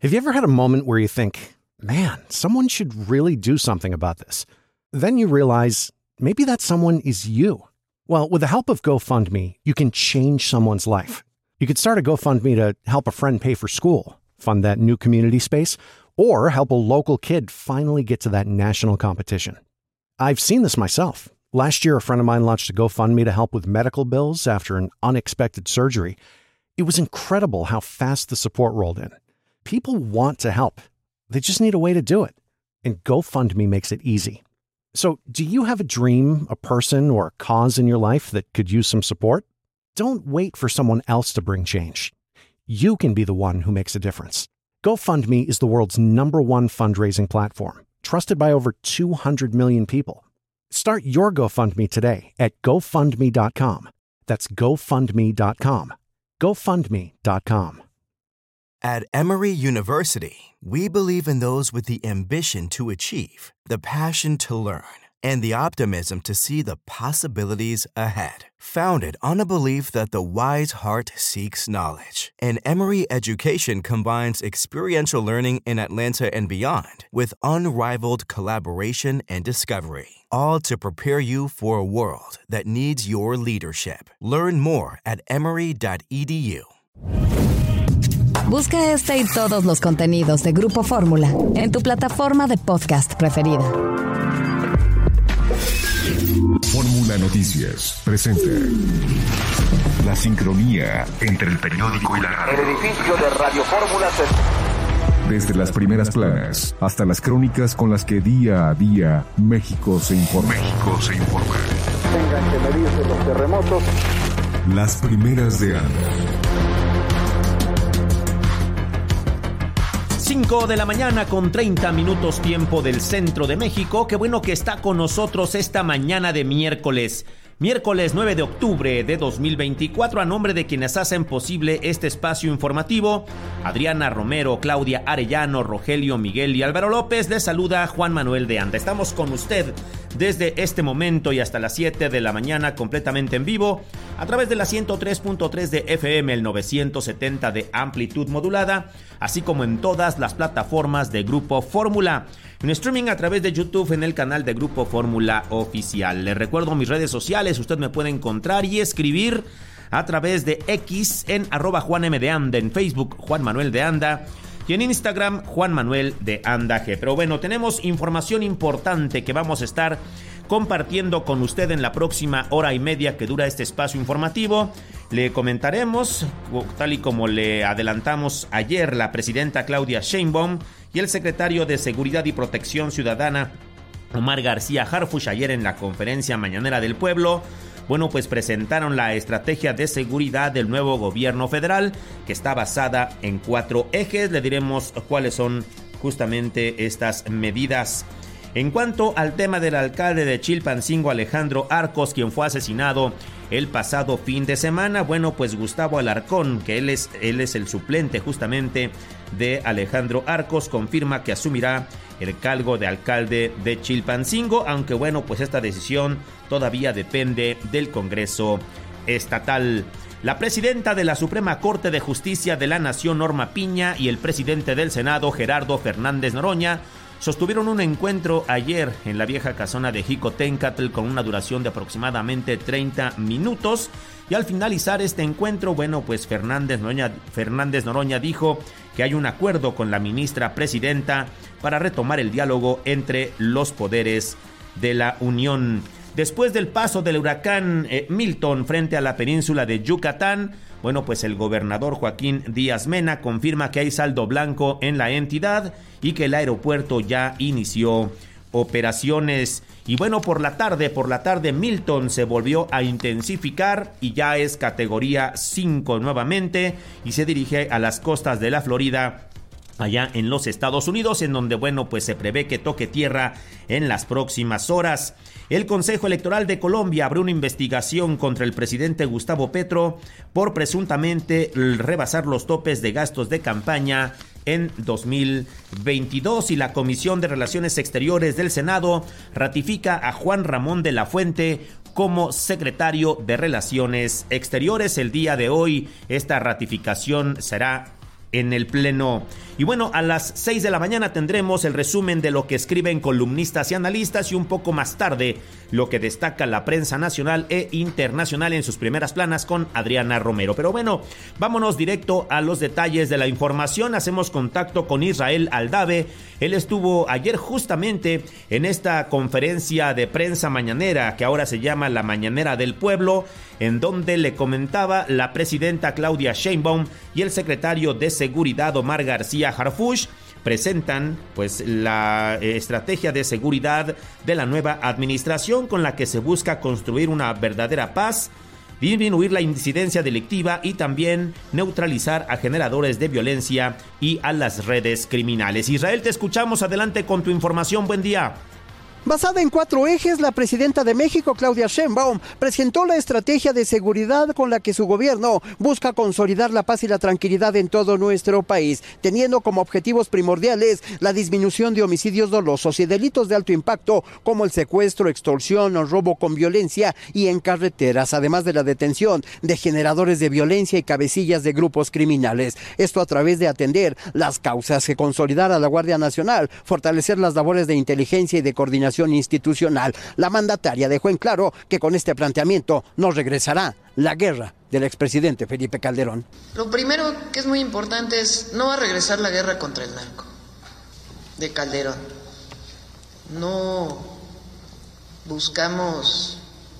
Have you ever had a moment where you think, man, someone should really do something about this? Then you realize maybe that someone is you. Well, with the help of GoFundMe, you can change someone's life. You could start a GoFundMe to help a friend pay for school, fund that new community space, or help a local kid finally get to that national competition. I've seen this myself. Last year, a friend of mine launched a GoFundMe to help with medical bills after an unexpected surgery. It was incredible how fast the support rolled in. People want to help. They just need a way to do it. And GoFundMe makes it easy. So, do you have a dream, a person, or a cause in your life that could use some support? Don't wait for someone else to bring change. You can be the one who makes a difference. GoFundMe is the world's #1 fundraising platform, trusted by over 200 million people. Start your GoFundMe today at GoFundMe.com. That's GoFundMe.com. GoFundMe.com. At Emory University, we believe in those with the ambition to achieve, the passion to learn, and the optimism to see the possibilities ahead. Founded on a belief that the wise heart seeks knowledge, and Emory Education combines experiential learning in Atlanta and beyond with unrivaled collaboration and discovery, all to prepare you for a world that needs your leadership. Learn more at emory.edu. Busca este y todos los contenidos de Grupo Fórmula en tu plataforma de podcast preferida. Fórmula Noticias presenta la sincronía entre el periódico y la radio. El edificio de Radio Fórmula Desde las primeras planas hasta las crónicas con las que día a día México se informa. Tengan que medirse los terremotos. Las primeras de ANDA. 5 de la mañana con 30 minutos tiempo del centro de México. Qué bueno que está con nosotros esta mañana de miércoles 9 de octubre de 2024. A nombre de quienes hacen posible este espacio informativo, Adriana Romero, Claudia Arellano, Rogelio Miguel y Álvaro López, les saluda Juan Manuel de Anda. Estamos con usted desde este momento y hasta las 7 de la mañana completamente en vivo a través de la 103.3 de FM, el 970 de amplitud modulada, así como en todas las plataformas de Grupo Fórmula. En streaming a través de YouTube en el canal de Grupo Fórmula Oficial. Les recuerdo mis redes sociales, usted me puede encontrar y escribir a través de X en @JuanMDeAnda, en Facebook Juan Manuel de Anda y en Instagram Juan Manuel de Anda G. Pero bueno, tenemos información importante que vamos a estar compartiendo con usted en la próxima hora y media que dura este espacio informativo. Le comentaremos, tal y como le adelantamos ayer, la presidenta Claudia Sheinbaum y el secretario de Seguridad y Protección Ciudadana, Omar García Harfuch, ayer en la conferencia mañanera del pueblo, bueno, pues presentaron la estrategia de seguridad del nuevo gobierno federal, que está basada en 4 ejes. Le diremos cuáles son justamente estas medidas. En cuanto al tema del alcalde de Chilpancingo, Alejandro Arcos, quien fue asesinado el pasado fin de semana, bueno, pues Gustavo Alarcón, que él es el suplente justamente de Alejandro Arcos, confirma que asumirá el cargo de alcalde de Chilpancingo, aunque bueno, pues esta decisión todavía depende del Congreso estatal. La presidenta de la Suprema Corte de Justicia de la Nación, Norma Piña, y el presidente del Senado, Gerardo Fernández Noroña, sostuvieron un encuentro ayer en la vieja casona de Jicotencatl con una duración de aproximadamente 30 minutos. Y al finalizar este encuentro, bueno, pues Fernández Noroña dijo que hay un acuerdo con la ministra presidenta para retomar el diálogo entre los poderes de la Unión. Después del paso del huracán Milton frente a la península de Yucatán, bueno, pues el gobernador Joaquín Díaz Mena confirma que hay saldo blanco en la entidad y que el aeropuerto ya inició operaciones. Y bueno, por la tarde Milton se volvió a intensificar y ya es categoría 5 nuevamente y se dirige a las costas de la Florida, allá en los Estados Unidos, en donde, bueno, pues se prevé que toque tierra en las próximas horas. El Consejo Electoral de Colombia abrió una investigación contra el presidente Gustavo Petro por presuntamente rebasar los topes de gastos de campaña en 2022, y la Comisión de Relaciones Exteriores del Senado ratifica a Juan Ramón de la Fuente como secretario de Relaciones Exteriores. El día de hoy esta ratificación será en el Pleno. Y bueno, a las 6 de la mañana tendremos el resumen de lo que escriben columnistas y analistas y un poco más tarde lo que destaca la prensa nacional e internacional en sus primeras planas con Adriana Romero. Pero bueno, vámonos directo a los detalles de la información. Hacemos contacto con Israel Aldave. Él estuvo ayer justamente en esta conferencia de prensa mañanera que ahora se llama la Mañanera del Pueblo, en donde le comentaba la presidenta Claudia Sheinbaum y el secretario de Seguridad Omar García Harfuch presentan pues la estrategia de seguridad de la nueva administración con la que se busca construir una verdadera paz, disminuir la incidencia delictiva y también neutralizar a generadores de violencia y a las redes criminales. Israel, te escuchamos, adelante con tu información, buen día. Basada en 4 ejes, la presidenta de México, Claudia Sheinbaum, presentó la estrategia de seguridad con la que su gobierno busca consolidar la paz y la tranquilidad en todo nuestro país, teniendo como objetivos primordiales la disminución de homicidios dolosos y delitos de alto impacto, como el secuestro, extorsión o robo con violencia y en carreteras, además de la detención de generadores de violencia y cabecillas de grupos criminales. Esto a través de atender las causas, que consolidar a la Guardia Nacional, fortalecer las labores de inteligencia y de coordinación institucional. La mandataria dejó en claro que con este planteamiento no regresará la guerra del expresidente Felipe Calderón. Lo primero que es muy importante es no va a regresar la guerra contra el narco de Calderón. No buscamos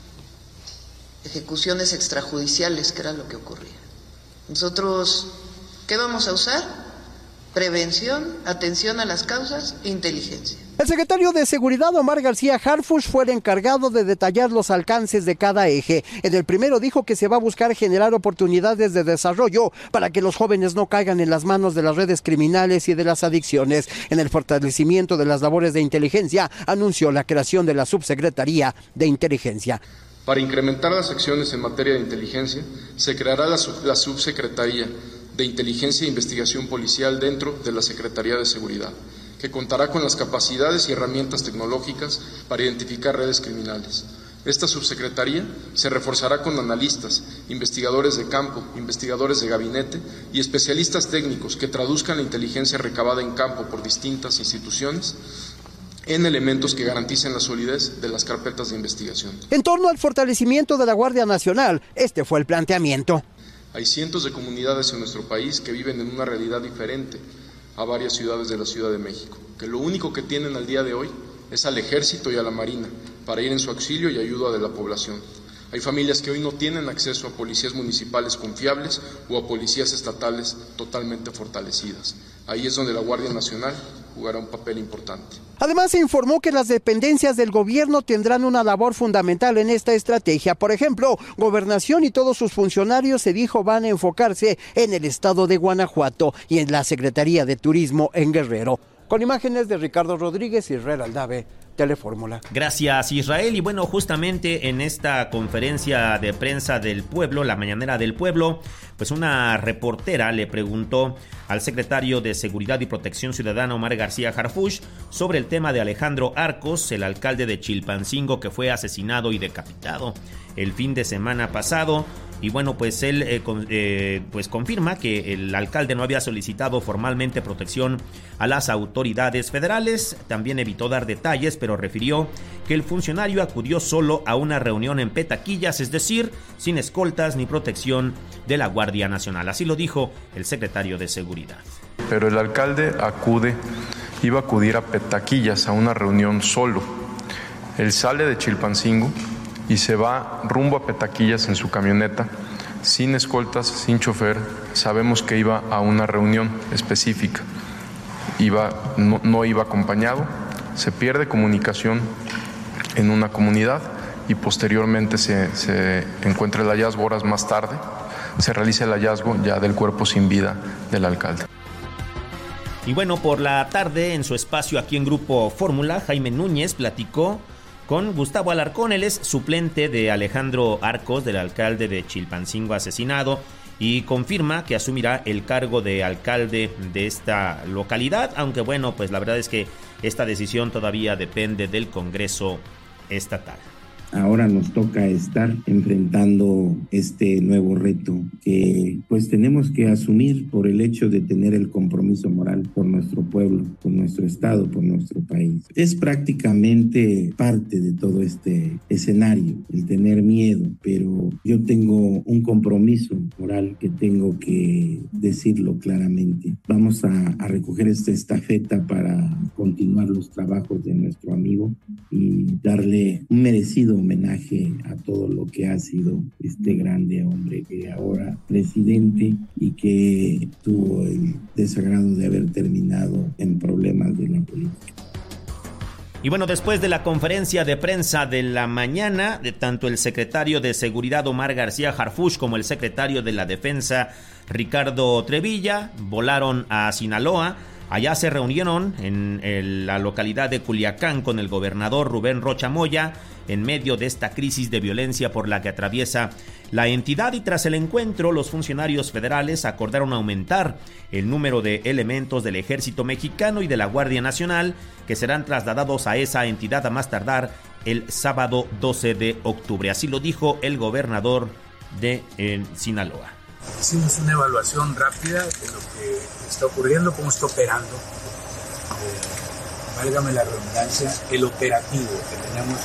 ejecuciones extrajudiciales, que era lo que ocurría. Nosotros, ¿qué vamos a usar? Prevención, atención a las causas e inteligencia. El secretario de Seguridad, Omar García Harfuch, fue el encargado de detallar los alcances de cada eje. En el primero dijo que se va a buscar generar oportunidades de desarrollo para que los jóvenes no caigan en las manos de las redes criminales y de las adicciones. En el fortalecimiento de las labores de inteligencia, anunció la creación de la Subsecretaría de Inteligencia. Para incrementar las acciones en materia de inteligencia, se creará la Subsecretaría de Inteligencia e Investigación Policial dentro de la Secretaría de Seguridad, que contará con las capacidades y herramientas tecnológicas para identificar redes criminales. Esta subsecretaría se reforzará con analistas, investigadores de campo, investigadores de gabinete y especialistas técnicos que traduzcan la inteligencia recabada en campo por distintas instituciones en elementos que garanticen la solidez de las carpetas de investigación. En torno al fortalecimiento de la Guardia Nacional, este fue el planteamiento. Hay cientos de comunidades en nuestro país que viven en una realidad diferente a varias ciudades de la Ciudad de México, que lo único que tienen al día de hoy es al Ejército y a la Marina para ir en su auxilio y ayuda de la población. Hay familias que hoy no tienen acceso a policías municipales confiables o a policías estatales totalmente fortalecidas. Ahí es donde la Guardia Nacional jugará un papel importante. Además, se informó que las dependencias del gobierno tendrán una labor fundamental en esta estrategia. Por ejemplo, Gobernación y todos sus funcionarios, se dijo, van a enfocarse en el estado de Guanajuato y en la Secretaría de Turismo en Guerrero. Con imágenes de Ricardo Rodríguez y Israel Aldave, Telefórmula. Gracias, Israel. Y bueno, justamente en esta conferencia de prensa del pueblo, la Mañanera del Pueblo, pues una reportera le preguntó al secretario de Seguridad y Protección Ciudadana, Omar García Harfuch, sobre el tema de Alejandro Arcos, el alcalde de Chilpancingo, que fue asesinado y decapitado el fin de semana pasado. Y bueno, pues él pues confirma que el alcalde no había solicitado formalmente protección a las autoridades federales. También evitó dar detalles, pero refirió que el funcionario acudió solo a una reunión en Petaquillas, es decir, sin escoltas ni protección de la Guardia Nacional. Así lo dijo el secretario de Seguridad. Pero el alcalde iba a acudir a Petaquillas a una reunión solo. Él sale de Chilpancingo y se va rumbo a Petaquillas en su camioneta, sin escoltas, sin chofer. Sabemos que iba a una reunión específica, no iba acompañado, se pierde comunicación en una comunidad y posteriormente se encuentra el hallazgo horas más tarde, se realiza el hallazgo ya del cuerpo sin vida del alcalde. Y bueno, por la tarde, en su espacio aquí en Grupo Fórmula, Jaime Núñez platicó con Gustavo Alarcón. Él es suplente de Alejandro Arcos, del alcalde de Chilpancingo asesinado, y confirma que asumirá el cargo de alcalde de esta localidad, aunque bueno, pues la verdad es que esta decisión todavía depende del Congreso estatal. ahora nos toca estar enfrentando este nuevo reto que pues tenemos que asumir por el hecho de tener el compromiso moral por nuestro pueblo, por nuestro estado, por nuestro país. Es prácticamente parte de todo este escenario, el tener miedo, pero yo tengo un compromiso moral que tengo que decirlo claramente. Vamos a recoger esta estafeta para continuar los trabajos de nuestro amigo y darle un merecido homenaje a todo lo que ha sido este grande hombre que ahora presidente y que tuvo el desagrado de haber terminado en problemas de la política. Y bueno, después de la conferencia de prensa de la mañana, de tanto el secretario de Seguridad Omar García Harfuch como el secretario de la Defensa Ricardo Trevilla volaron a Sinaloa. Allá se reunieron en la localidad de Culiacán con el gobernador Rubén Rocha Moya en medio de esta crisis de violencia por la que atraviesa la entidad, y tras el encuentro los funcionarios federales acordaron aumentar el número de elementos del Ejército Mexicano y de la Guardia Nacional que serán trasladados a esa entidad a más tardar el sábado 12 de octubre. Así lo dijo el gobernador de Sinaloa. Hicimos una evaluación rápida de lo que está ocurriendo, cómo está operando, válgame la redundancia, el operativo que tenemos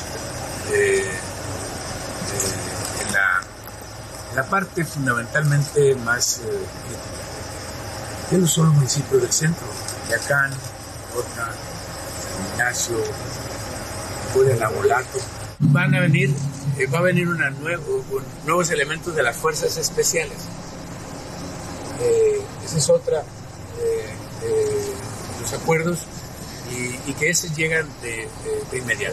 en la parte fundamentalmente más crítica, que son los municipios del centro, Culiacán, Rota, San Ignacio, Nabolato. Va a venir nuevos elementos de las fuerzas especiales. Esa es otra de los acuerdos y que esos llegan de inmediato.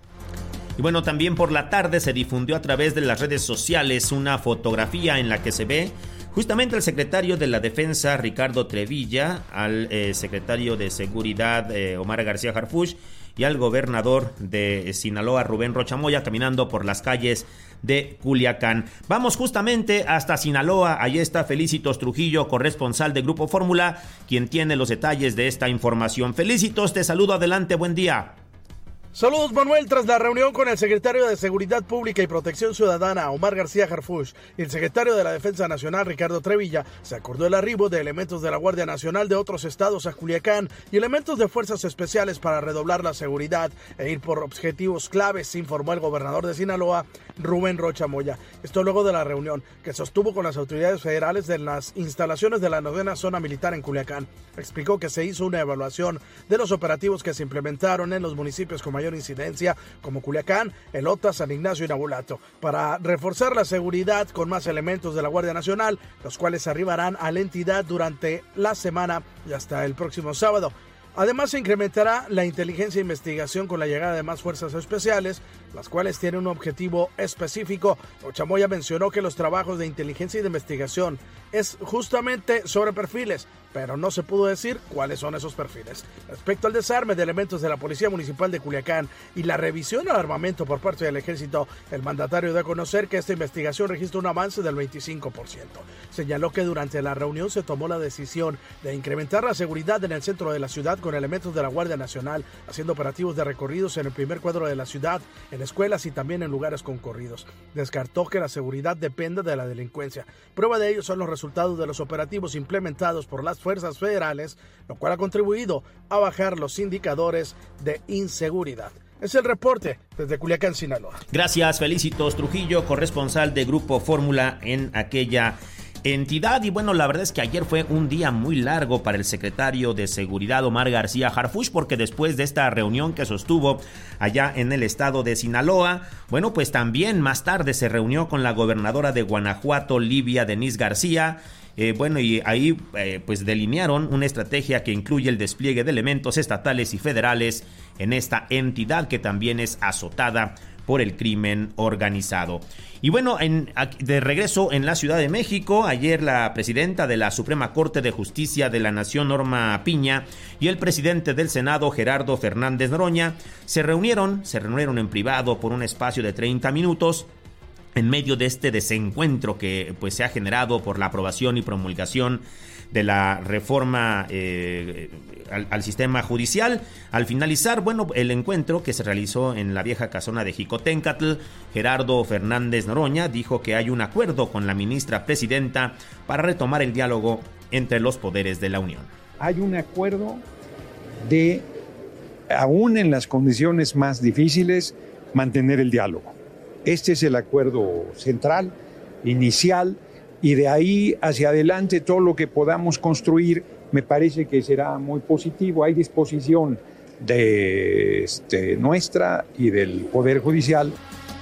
Y bueno, también por la tarde se difundió a través de las redes sociales una fotografía en la que se ve justamente al secretario de la Defensa Ricardo Trevilla, al secretario de Seguridad Omar García Harfuch y al gobernador de Sinaloa Rubén Rocha Moya caminando por las calles de Culiacán. Vamos justamente hasta Sinaloa. Allí está Felicitos Trujillo, corresponsal de Grupo Fórmula, quien tiene los detalles de esta información. Felicitos, te saludo, adelante, buen día. Saludos, Manuel. Tras la reunión con el secretario de Seguridad Pública y Protección Ciudadana, Omar García Harfuch, y el secretario de la Defensa Nacional, Ricardo Trevilla, se acordó el arribo de elementos de la Guardia Nacional de otros estados a Culiacán y elementos de fuerzas especiales para redoblar la seguridad e ir por objetivos claves, informó el gobernador de Sinaloa, Rubén Rocha Moya. Esto luego de la reunión que sostuvo con las autoridades federales de las instalaciones de la 9ª Zona Militar en Culiacán. Explicó que se hizo una evaluación de los operativos que se implementaron en los municipios con mayor incidencia, como Culiacán, Elota, San Ignacio y Nabolato, para reforzar la seguridad con más elementos de la Guardia Nacional, los cuales arribarán a la entidad durante la semana y hasta el próximo sábado. Además, se incrementará la inteligencia e investigación con la llegada de más fuerzas especiales, las cuales tienen un objetivo específico. Rocha Moya mencionó que los trabajos de inteligencia y de investigación es justamente sobre perfiles, pero no se pudo decir cuáles son esos perfiles. Respecto al desarme de elementos de la Policía Municipal de Culiacán y la revisión al armamento por parte del Ejército, el mandatario dio a conocer que esta investigación registra un avance del 25%. Señaló que durante la reunión se tomó la decisión de incrementar la seguridad en el centro de la ciudad con elementos de la Guardia Nacional, haciendo operativos de recorridos en el primer cuadro de la ciudad, en escuelas y también en lugares concurridos. Descartó que la seguridad dependa de la delincuencia. Prueba de ello son los resultados de los operativos implementados por las fuerzas federales, lo cual ha contribuido a bajar los indicadores de inseguridad. Es el reporte desde Culiacán, Sinaloa. Gracias, Felicitos Trujillo, corresponsal de Grupo Fórmula en aquella entidad. Y bueno, la verdad es que ayer fue un día muy largo para el secretario de Seguridad Omar García Harfuch, porque después de esta reunión que sostuvo allá en el estado de Sinaloa, bueno, pues también más tarde se reunió con la gobernadora de Guanajuato, Livia Denise García. Bueno, y ahí pues delinearon una estrategia que incluye el despliegue de elementos estatales y federales en esta entidad que también es azotada por el crimen organizado. Y bueno, de regreso en la Ciudad de México, ayer la presidenta de la Suprema Corte de Justicia de la Nación, Norma Piña, y el presidente del Senado, Gerardo Fernández Noroña, se reunieron en privado por un espacio de 30 minutos en medio de este desencuentro que pues se ha generado por la aprobación y promulgación de la reforma al sistema judicial. Al finalizar, el encuentro que se realizó en la vieja casona de Jicotencatl, Gerardo Fernández Noroña dijo que hay un acuerdo con la ministra presidenta para retomar el diálogo entre los poderes de la Unión. Hay un acuerdo de, aún en las condiciones más difíciles, mantener el diálogo. Este es el acuerdo central, inicial, y de ahí hacia adelante todo lo que podamos construir me parece que será muy positivo. Hay disposición de nuestra y del Poder Judicial.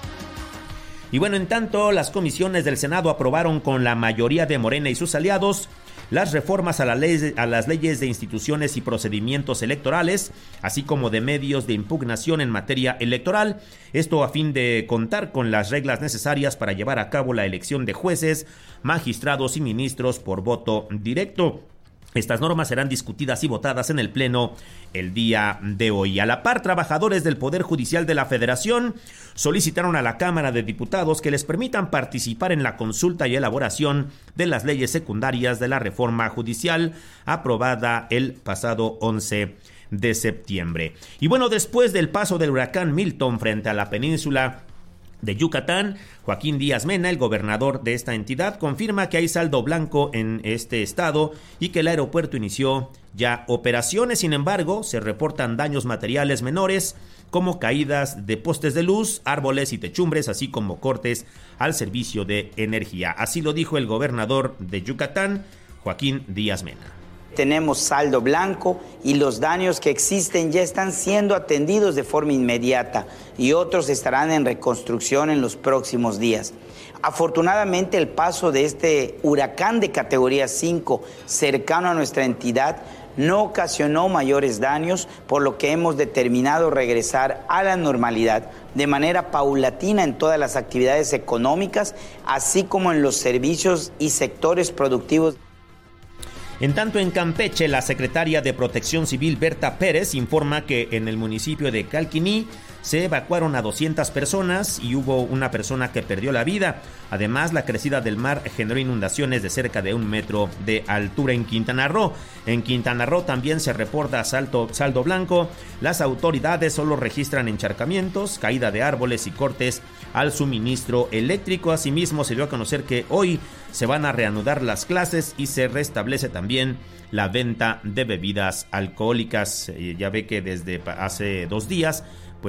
Y en tanto, las comisiones del Senado aprobaron con la mayoría de Morena y sus aliados las reformas a las leyes de instituciones y procedimientos electorales, así como de medios de impugnación en materia electoral. Esto a fin de contar con las reglas necesarias para llevar a cabo la elección de jueces, magistrados y ministros por voto directo. Estas normas serán discutidas y votadas en el Pleno el día de hoy. A la par, trabajadores del Poder Judicial de la Federación solicitaron a la Cámara de Diputados que les permitan participar en la consulta y elaboración de las leyes secundarias de la reforma judicial aprobada el pasado 11 de septiembre. Y después del paso del huracán Milton frente a la península de Yucatán, Joaquín Díaz Mena, el gobernador de esta entidad, confirma que hay saldo blanco en este estado y que el aeropuerto inició ya operaciones. Sin embargo, se reportan daños materiales menores como caídas de postes de luz, árboles y techumbres, así como cortes al servicio de energía. Así lo dijo el gobernador de Yucatán, Joaquín Díaz Mena. Tenemos saldo blanco y los daños que existen ya están siendo atendidos de forma inmediata y otros estarán en reconstrucción en los próximos días. Afortunadamente, el paso de este huracán de categoría 5 cercano a nuestra entidad no ocasionó mayores daños, por lo que hemos determinado regresar a la normalidad de manera paulatina en todas las actividades económicas, así como en los servicios y sectores productivos. En tanto, en Campeche, la secretaria de Protección Civil, Berta Pérez, informa que en el municipio de Calquiní se evacuaron a 200 personas y hubo una persona que perdió la vida. Además, la crecida del mar generó inundaciones de cerca de 1 metro de altura en Quintana Roo. En Quintana Roo también se reporta saldo blanco. Las autoridades solo registran encharcamientos, caída de árboles y cortes al suministro eléctrico. Asimismo, se dio a conocer que hoy se van a reanudar las clases y se restablece también la venta de bebidas alcohólicas. Ya ve que desde hace 2 días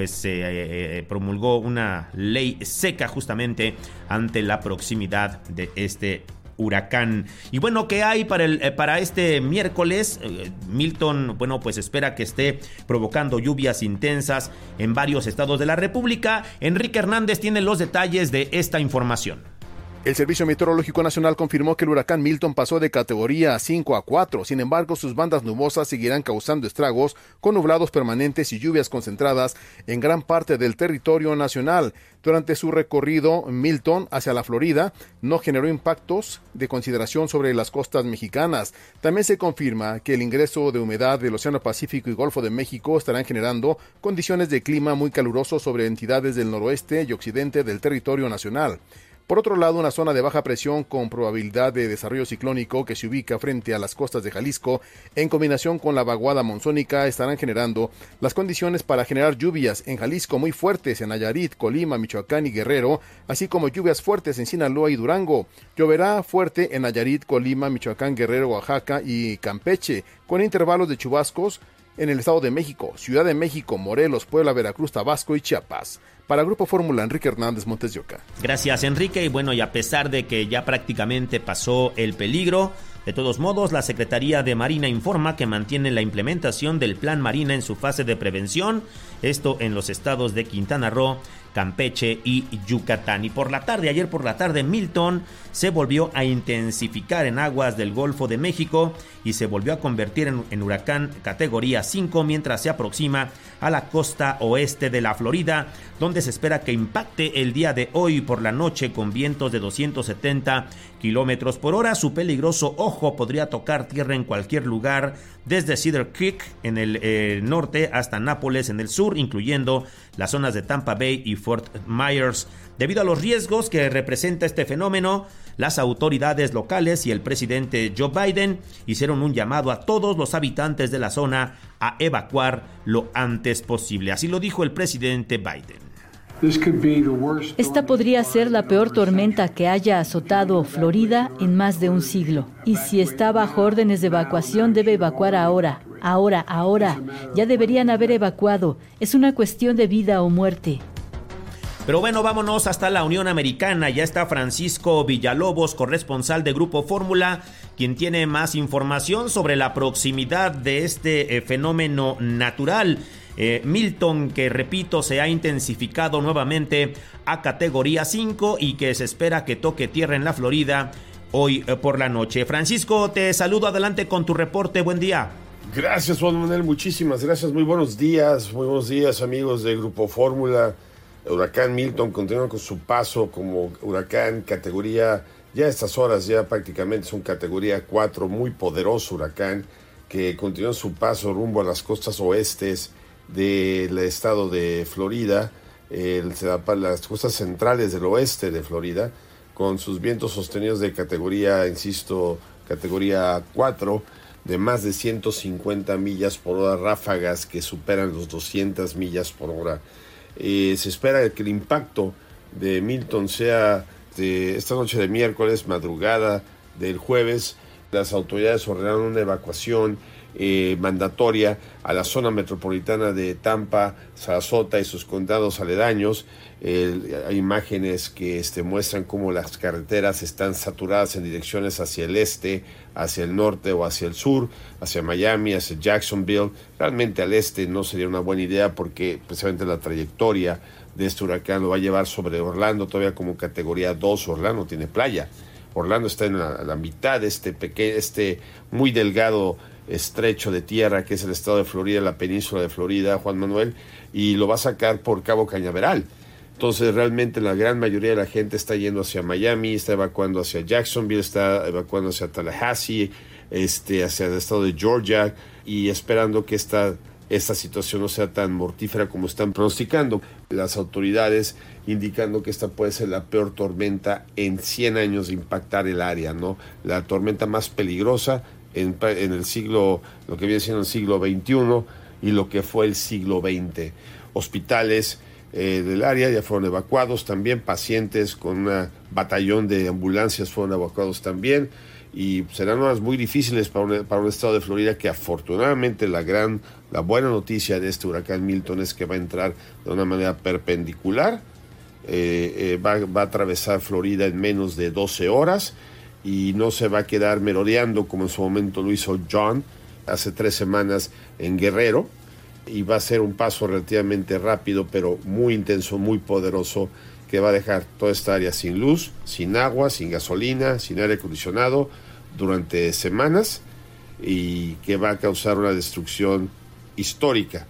se promulgó una ley seca justamente ante la proximidad de este huracán. Y ¿qué hay para este miércoles? Milton, espera que esté provocando lluvias intensas en varios estados de la República. Enrique Hernández tiene los detalles de esta información. El Servicio Meteorológico Nacional confirmó que el huracán Milton pasó de categoría 5 a 4. Sin embargo, sus bandas nubosas seguirán causando estragos con nublados permanentes y lluvias concentradas en gran parte del territorio nacional. Durante su recorrido, Milton hacia la Florida no generó impactos de consideración sobre las costas mexicanas. También se confirma que el ingreso de humedad del Océano Pacífico y Golfo de México estarán generando condiciones de clima muy calurosos sobre entidades del noroeste y occidente del territorio nacional. Por otro lado, una zona de baja presión con probabilidad de desarrollo ciclónico que se ubica frente a las costas de Jalisco, en combinación con la vaguada monzónica, estarán generando las condiciones para generar lluvias en Jalisco muy fuertes en Nayarit, Colima, Michoacán y Guerrero, así como lluvias fuertes en Sinaloa y Durango. Lloverá fuerte en Nayarit, Colima, Michoacán, Guerrero, Oaxaca y Campeche, con intervalos de chubascos en el Estado de México, Ciudad de México, Morelos, Puebla, Veracruz, Tabasco y Chiapas. Para Grupo Fórmula, Enrique Hernández, Montes de Oca. Gracias, Enrique. Y a pesar de que ya prácticamente pasó el peligro, de todos modos, la Secretaría de Marina informa que mantiene la implementación del Plan Marina en su fase de prevención, esto en los estados de Quintana Roo, Campeche y Yucatán. Y ayer por la tarde, Milton se volvió a intensificar en aguas del Golfo de México y se volvió a convertir en huracán categoría 5 mientras se aproxima a la costa oeste de la Florida, donde se espera que impacte el día de hoy por la noche con vientos de 270 kilómetros por hora. Su peligroso ojo podría tocar tierra en cualquier lugar, desde Cedar Creek en el norte hasta Nápoles en el sur, incluyendo las zonas de Tampa Bay y Fort Myers. Debido a los riesgos que representa este fenómeno, las autoridades locales y el presidente Joe Biden hicieron un llamado a todos los habitantes de la zona a evacuar lo antes posible. Así lo dijo el presidente Biden. Esta podría ser la peor tormenta que haya azotado Florida en más de un siglo. Y si está bajo órdenes de evacuación, debe evacuar ahora. Ya deberían haber evacuado. Es una cuestión de vida o muerte. Pero bueno, vámonos hasta la Unión Americana. Ya está Francisco Villalobos, corresponsal de Grupo Fórmula, quien tiene más información sobre la proximidad de este fenómeno natural. Milton, que repito, se ha intensificado nuevamente a categoría 5 y que se espera que toque tierra en la Florida hoy por la noche. Francisco, te saludo, adelante con tu reporte, buen día. Gracias, Juan Manuel, muchísimas gracias, muy buenos días amigos de Grupo Fórmula. El huracán Milton continúa con su paso como huracán categoría, ya a estas horas ya prácticamente es un categoría 4, muy poderoso huracán que continúa su paso rumbo a las costas oestes del estado de Florida, las costas centrales del oeste de Florida, con sus vientos sostenidos de categoría, insisto, categoría 4, de más de 150 millas por hora, ráfagas que superan los 200 millas por hora. Se espera que el impacto de Milton sea de esta noche de miércoles, madrugada del jueves. Las autoridades ordenaron una evacuación mandatoria a la zona metropolitana de Tampa, Sarasota y sus condados aledaños. Hay imágenes que muestran cómo las carreteras están saturadas en direcciones hacia el este, hacia el norte o hacia el sur, hacia Miami, hacia Jacksonville. Realmente al este no sería una buena idea porque precisamente la trayectoria de este huracán lo va a llevar sobre Orlando, todavía como categoría 2. Orlando tiene playa. Orlando está en la mitad de este muy delgado estrecho de tierra que es el estado de Florida, la península de Florida, Juan Manuel, y lo va a sacar por Cabo Cañaveral. Entonces realmente la gran mayoría de la gente está yendo hacia Miami, está evacuando hacia Jacksonville, está evacuando hacia Tallahassee, hacia el estado de Georgia, y esperando que esta situación no sea tan mortífera como están pronosticando. Las autoridades indicando que esta puede ser la peor tormenta en 100 años de impactar el área, ¿no? La tormenta más peligrosa en el siglo, lo que viene siendo el siglo XXI y lo que fue el siglo XX. Hospitales del área ya fueron evacuados también, pacientes con un batallón de ambulancias fueron evacuados también, y serán horas muy difíciles para un estado de Florida que afortunadamente la buena noticia de este huracán Milton es que va a entrar de una manera perpendicular, va a atravesar Florida en menos de 12 horas y no se va a quedar merodeando como en su momento lo hizo John hace 3 semanas en Guerrero, y va a ser un paso relativamente rápido pero muy intenso, muy poderoso, que va a dejar toda esta área sin luz, sin agua, sin gasolina, sin aire acondicionado durante semanas, y que va a causar una destrucción histórica,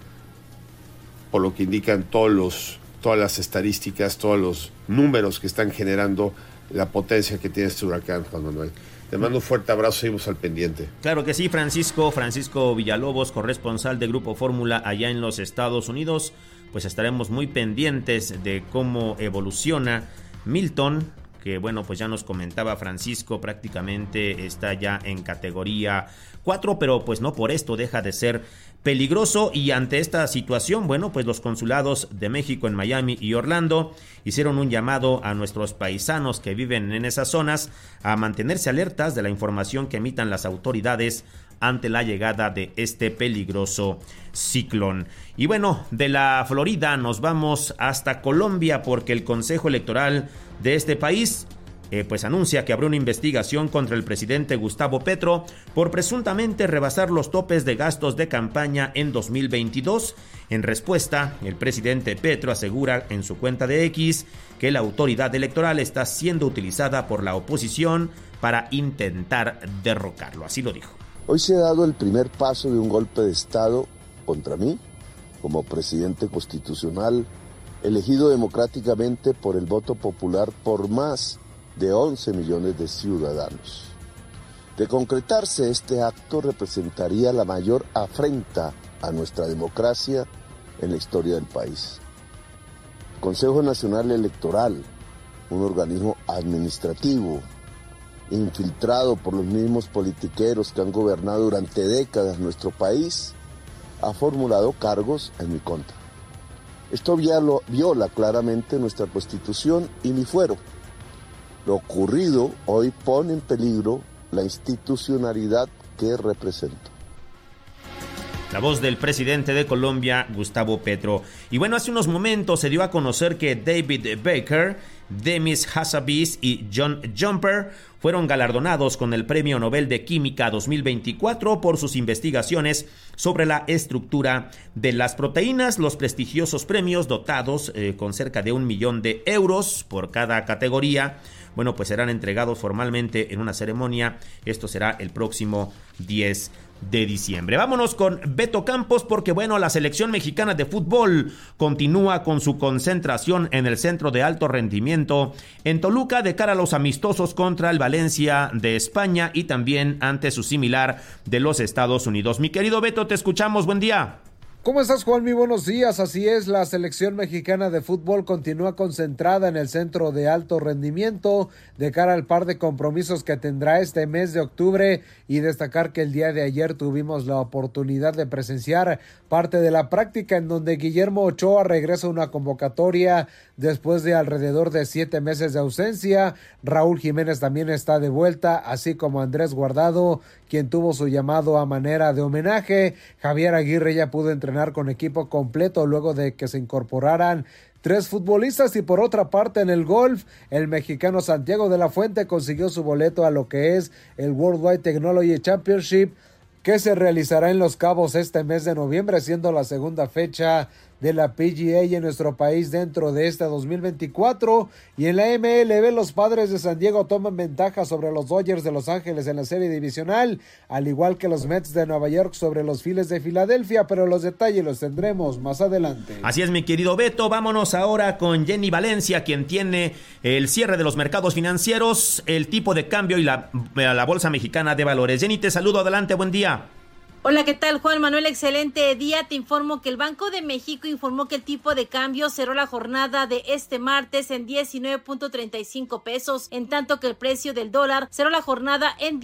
por lo que indican todas las estadísticas, todos los números que están generando la potencia que tiene este huracán, Juan Manuel. Te mando un fuerte abrazo, seguimos al pendiente. Claro que sí, Francisco Villalobos, corresponsal de Grupo Fórmula allá en los Estados Unidos. Pues estaremos muy pendientes de cómo evoluciona Milton, que bueno, pues ya nos comentaba Francisco, prácticamente está ya en categoría 4, pero pues no por esto deja de ser peligroso. Y ante esta situación, bueno, pues los consulados de México en Miami y Orlando hicieron un llamado a nuestros paisanos que viven en esas zonas a mantenerse alertas de la información que emitan las autoridades ante la llegada de este peligroso ciclón. Y bueno, de la Florida nos vamos hasta Colombia, porque el Consejo Electoral de este país pues anuncia que abrió una investigación contra el presidente Gustavo Petro por presuntamente rebasar los topes de gastos de campaña en 2022. En respuesta, el presidente Petro asegura en su cuenta de X que la autoridad electoral está siendo utilizada por la oposición para intentar derrocarlo. Así lo dijo. Hoy se ha dado el primer paso de un golpe de Estado contra mí, como presidente constitucional, elegido democráticamente por el voto popular por más de 11 millones de ciudadanos. De concretarse este acto, representaría la mayor afrenta a nuestra democracia en la historia del país. El Consejo Nacional Electoral, un organismo administrativo infiltrado por los mismos politiqueros que han gobernado durante décadas nuestro país, ha formulado cargos en mi contra. Esto viola claramente nuestra Constitución y mi fuero. Lo ocurrido hoy pone en peligro la institucionalidad que represento. La voz del presidente de Colombia, Gustavo Petro. Y bueno, hace unos momentos se dio a conocer que David Baker, Demis Hassabis y John Jumper fueron galardonados con el Premio Nobel de Química 2024 por sus investigaciones sobre la estructura de las proteínas. Los prestigiosos premios, dotados con cerca de 1 millón de euros por cada categoría, bueno, pues serán entregados formalmente en una ceremonia. Esto será el próximo 10 de diciembre. Vámonos con Beto Campos porque bueno, la selección mexicana de fútbol continúa con su concentración en el centro de alto rendimiento en Toluca de cara a los amistosos contra el Valencia de España y también ante su similar de los Estados Unidos. Mi querido Beto, te escuchamos, buen día. ¿Cómo estás, Juan? Muy buenos días. Así es, la selección mexicana de fútbol continúa concentrada en el centro de alto rendimiento de cara al par de compromisos que tendrá este mes de octubre, y destacar que el día de ayer tuvimos la oportunidad de presenciar parte de la práctica en donde Guillermo Ochoa regresa a una convocatoria después de alrededor de 7 meses de ausencia. Raúl Jiménez también está de vuelta, así como Andrés Guardado, quien tuvo su llamado a manera de homenaje. Javier Aguirre ya pudo entrenar con equipo completo luego de que se incorporaran 3 futbolistas, y por otra parte en el golf, el mexicano Santiago de la Fuente consiguió su boleto a lo que es el Worldwide Technology Championship, que se realizará en Los Cabos este mes de noviembre, siendo la segunda fecha de la PGA en nuestro país dentro de este 2024. Y en la MLB, los Padres de San Diego toman ventaja sobre los Dodgers de Los Ángeles en la serie divisional, al igual que los Mets de Nueva York sobre los Phillies de Filadelfia, pero los detalles los tendremos más adelante. Así es, mi querido Beto. Vámonos ahora con Jenny Valencia, quien tiene el cierre de los mercados financieros, el tipo de cambio y la Bolsa Mexicana de Valores. Jenny, te saludo, adelante, buen día. Hola, ¿qué tal, Juan Manuel? Excelente día. Te informo que el Banco de México informó que el tipo de cambio cerró la jornada de este martes en 19.35 pesos, en tanto que el precio del dólar cerró la jornada en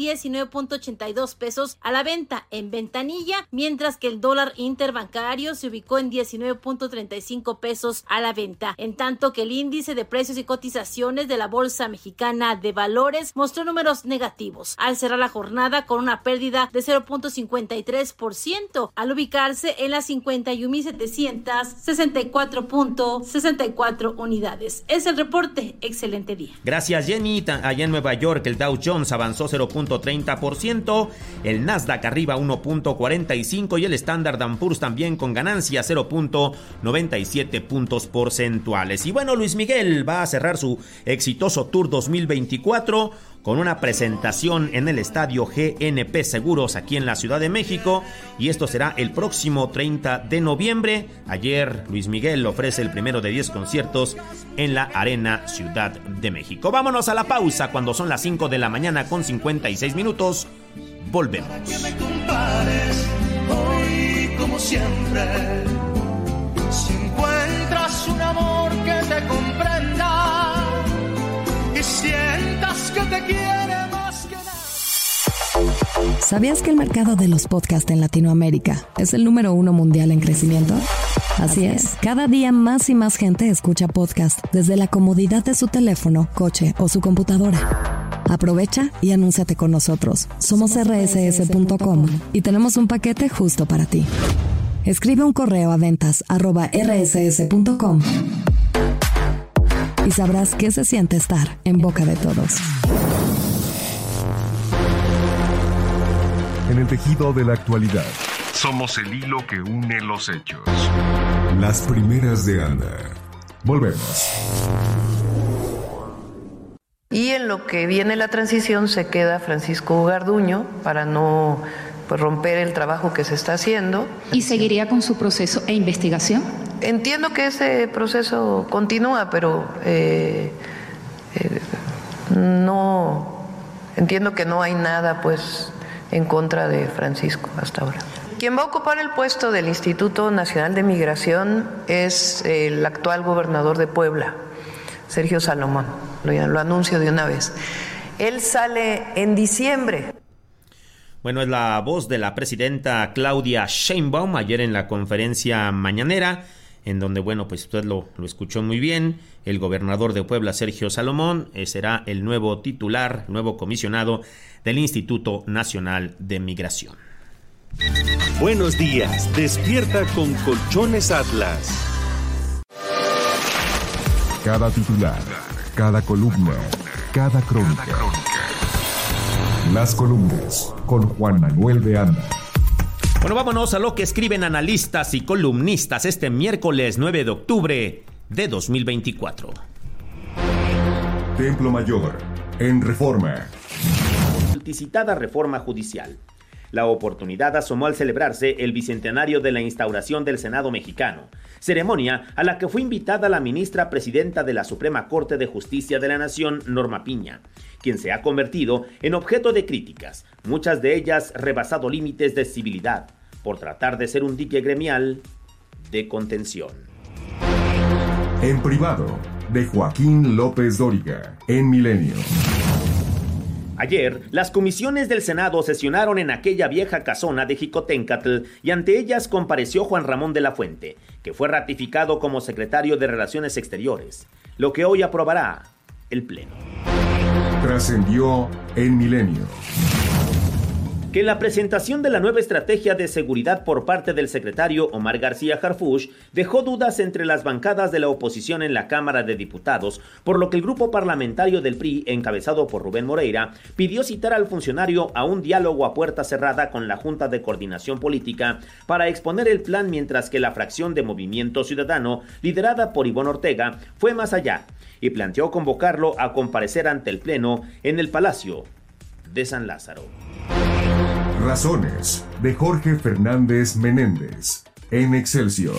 19.82 pesos a la venta en ventanilla, mientras que el dólar interbancario se ubicó en 19.35 pesos a la venta, en tanto que el índice de precios y cotizaciones de la Bolsa Mexicana de Valores mostró números negativos, al cerrar la jornada con una pérdida de 0.53%, al ubicarse en las 51.764.64 unidades. Es el reporte. Excelente día. Gracias, Jenny. Allá en Nueva York, el Dow Jones avanzó 0.30%, el Nasdaq arriba 1.45% y el Standard & Poor's también con ganancia 0.97 puntos porcentuales. Y bueno, Luis Miguel va a cerrar su exitoso Tour 2024 con una presentación en el estadio GNP Seguros aquí en la Ciudad de México, y esto será el próximo 30 de noviembre. Ayer Luis Miguel ofrece el primero de 10 conciertos en la Arena Ciudad de México. Vámonos a la pausa cuando son las 5 de la mañana con 56 minutos. Volvemos. Que me compares hoy como siempre. Si encuentras un amor que te comprenda y sientas que te quiere más que nada. ¿Sabías que el mercado de los podcasts en Latinoamérica es el número 1 mundial en crecimiento? Así es, cada día más y más gente escucha podcast desde la comodidad de su teléfono, coche o su computadora. Aprovecha y anúnciate con nosotros. Somos rss.com y tenemos un paquete justo para ti. Escribe un correo a ventas@rss.com y sabrás qué se siente estar en boca de todos. En el tejido de la actualidad, somos el hilo que une los hechos. Las primeras de Ana. Volvemos. Y en lo que viene la transición se queda Francisco Garduño para no romper el trabajo que se está haciendo. ¿Y seguiría con su proceso e investigación? Entiendo que ese proceso continúa, pero no entiendo que no hay nada en contra de Francisco hasta ahora. Quien va a ocupar el puesto del Instituto Nacional de Migración es el actual gobernador de Puebla, Sergio Salomón. Lo anuncio de una vez. Él sale en diciembre. Bueno, es la voz de la presidenta Claudia Sheinbaum ayer en la conferencia mañanera, en donde, bueno, pues usted lo escuchó muy bien. El gobernador de Puebla, Sergio Salomón, será el nuevo titular, nuevo comisionado del Instituto Nacional de Migración. Buenos días, despierta con Colchones Atlas. Cada titular, cada columna, cada crónica. Las columnas con Juan Manuel de Anda. Bueno, vámonos a lo que escriben analistas y columnistas este miércoles 9 de octubre de 2024. Templo Mayor, en Reforma. Multicitada reforma judicial. La oportunidad asomó al celebrarse el bicentenario de la instauración del Senado mexicano, ceremonia a la que fue invitada la ministra presidenta de la Suprema Corte de Justicia de la Nación, Norma Piña, quien se ha convertido en objeto de críticas, muchas de ellas rebasado límites de civilidad, por tratar de ser un dique gremial de contención. En privado, de Joaquín López Dóriga, en Milenio. Ayer, las comisiones del Senado sesionaron en aquella vieja casona de Jicoténcatl y ante ellas compareció Juan Ramón de la Fuente, que fue ratificado como secretario de Relaciones Exteriores, lo que hoy aprobará el Pleno. Trascendió en Milenio. Que la presentación de la nueva estrategia de seguridad por parte del secretario Omar García Harfuch dejó dudas entre las bancadas de la oposición en la Cámara de Diputados, por lo que el grupo parlamentario del PRI, encabezado por Rubén Moreira, pidió citar al funcionario a un diálogo a puerta cerrada con la Junta de Coordinación Política para exponer el plan, mientras que la fracción de Movimiento Ciudadano, liderada por Ivonne Ortega, fue más allá y planteó convocarlo a comparecer ante el Pleno en el Palacio de San Lázaro. Razones, de Jorge Fernández Menéndez, en Excelsior.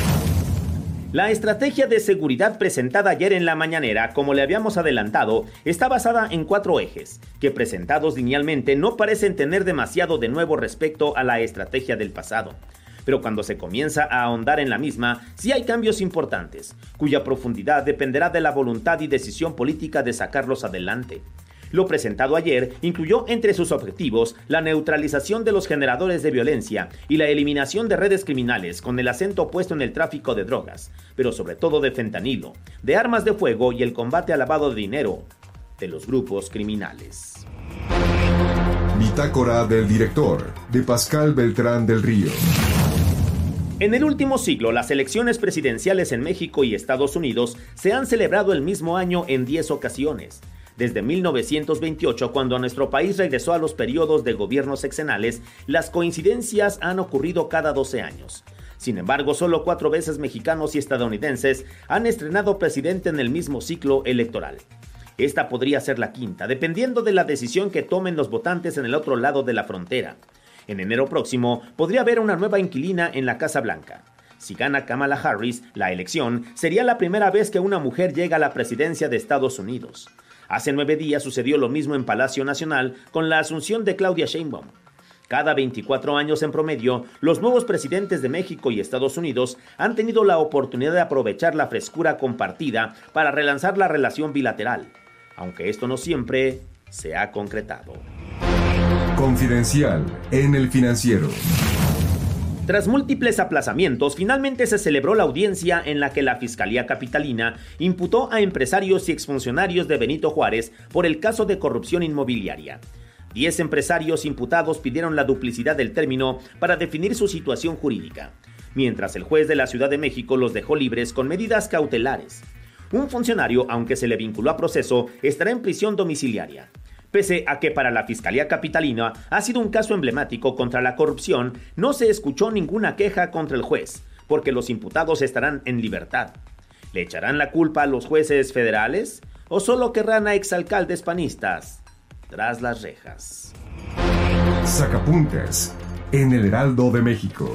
La estrategia de seguridad presentada ayer en la mañanera, como le habíamos adelantado, está basada en 4 ejes, que presentados linealmente no parecen tener demasiado de nuevo respecto a la estrategia del pasado. Pero cuando se comienza a ahondar en la misma, sí hay cambios importantes, cuya profundidad dependerá de la voluntad y decisión política de sacarlos adelante. Lo presentado ayer incluyó entre sus objetivos la neutralización de los generadores de violencia y la eliminación de redes criminales con el acento puesto en el tráfico de drogas, pero sobre todo de fentanilo, de armas de fuego y el combate al lavado de dinero de los grupos criminales. Bitácora del director, de Pascal Beltrán del Río. En el último siglo, las elecciones presidenciales en México y Estados Unidos se han celebrado el mismo año en 10 ocasiones. Desde 1928, cuando nuestro país regresó a los periodos de gobiernos sexenales, las coincidencias han ocurrido cada 12 años. Sin embargo, solo 4 veces mexicanos y estadounidenses han estrenado presidente en el mismo ciclo electoral. Esta podría ser la quinta, dependiendo de la decisión que tomen los votantes en el otro lado de la frontera. En enero próximo, podría haber una nueva inquilina en la Casa Blanca. Si gana Kamala Harris la elección, sería la primera vez que una mujer llega a la presidencia de Estados Unidos. Hace 9 días sucedió lo mismo en Palacio Nacional con la asunción de Claudia Sheinbaum. Cada 24 años en promedio, los nuevos presidentes de México y Estados Unidos han tenido la oportunidad de aprovechar la frescura compartida para relanzar la relación bilateral, aunque esto no siempre se ha concretado. Confidencial en El Financiero. Tras múltiples aplazamientos, finalmente se celebró la audiencia en la que la Fiscalía Capitalina imputó a empresarios y exfuncionarios de Benito Juárez por el caso de corrupción inmobiliaria. 10 empresarios imputados pidieron la duplicidad del término para definir su situación jurídica, mientras el juez de la Ciudad de México los dejó libres con medidas cautelares. Un funcionario, aunque se le vinculó a proceso, estará en prisión domiciliaria. Pese a que para la Fiscalía Capitalina ha sido un caso emblemático contra la corrupción, no se escuchó ninguna queja contra el juez, porque los imputados estarán en libertad. ¿Le echarán la culpa a los jueces federales o solo querrán a exalcaldes panistas tras las rejas? Sacapuntas en El Heraldo de México.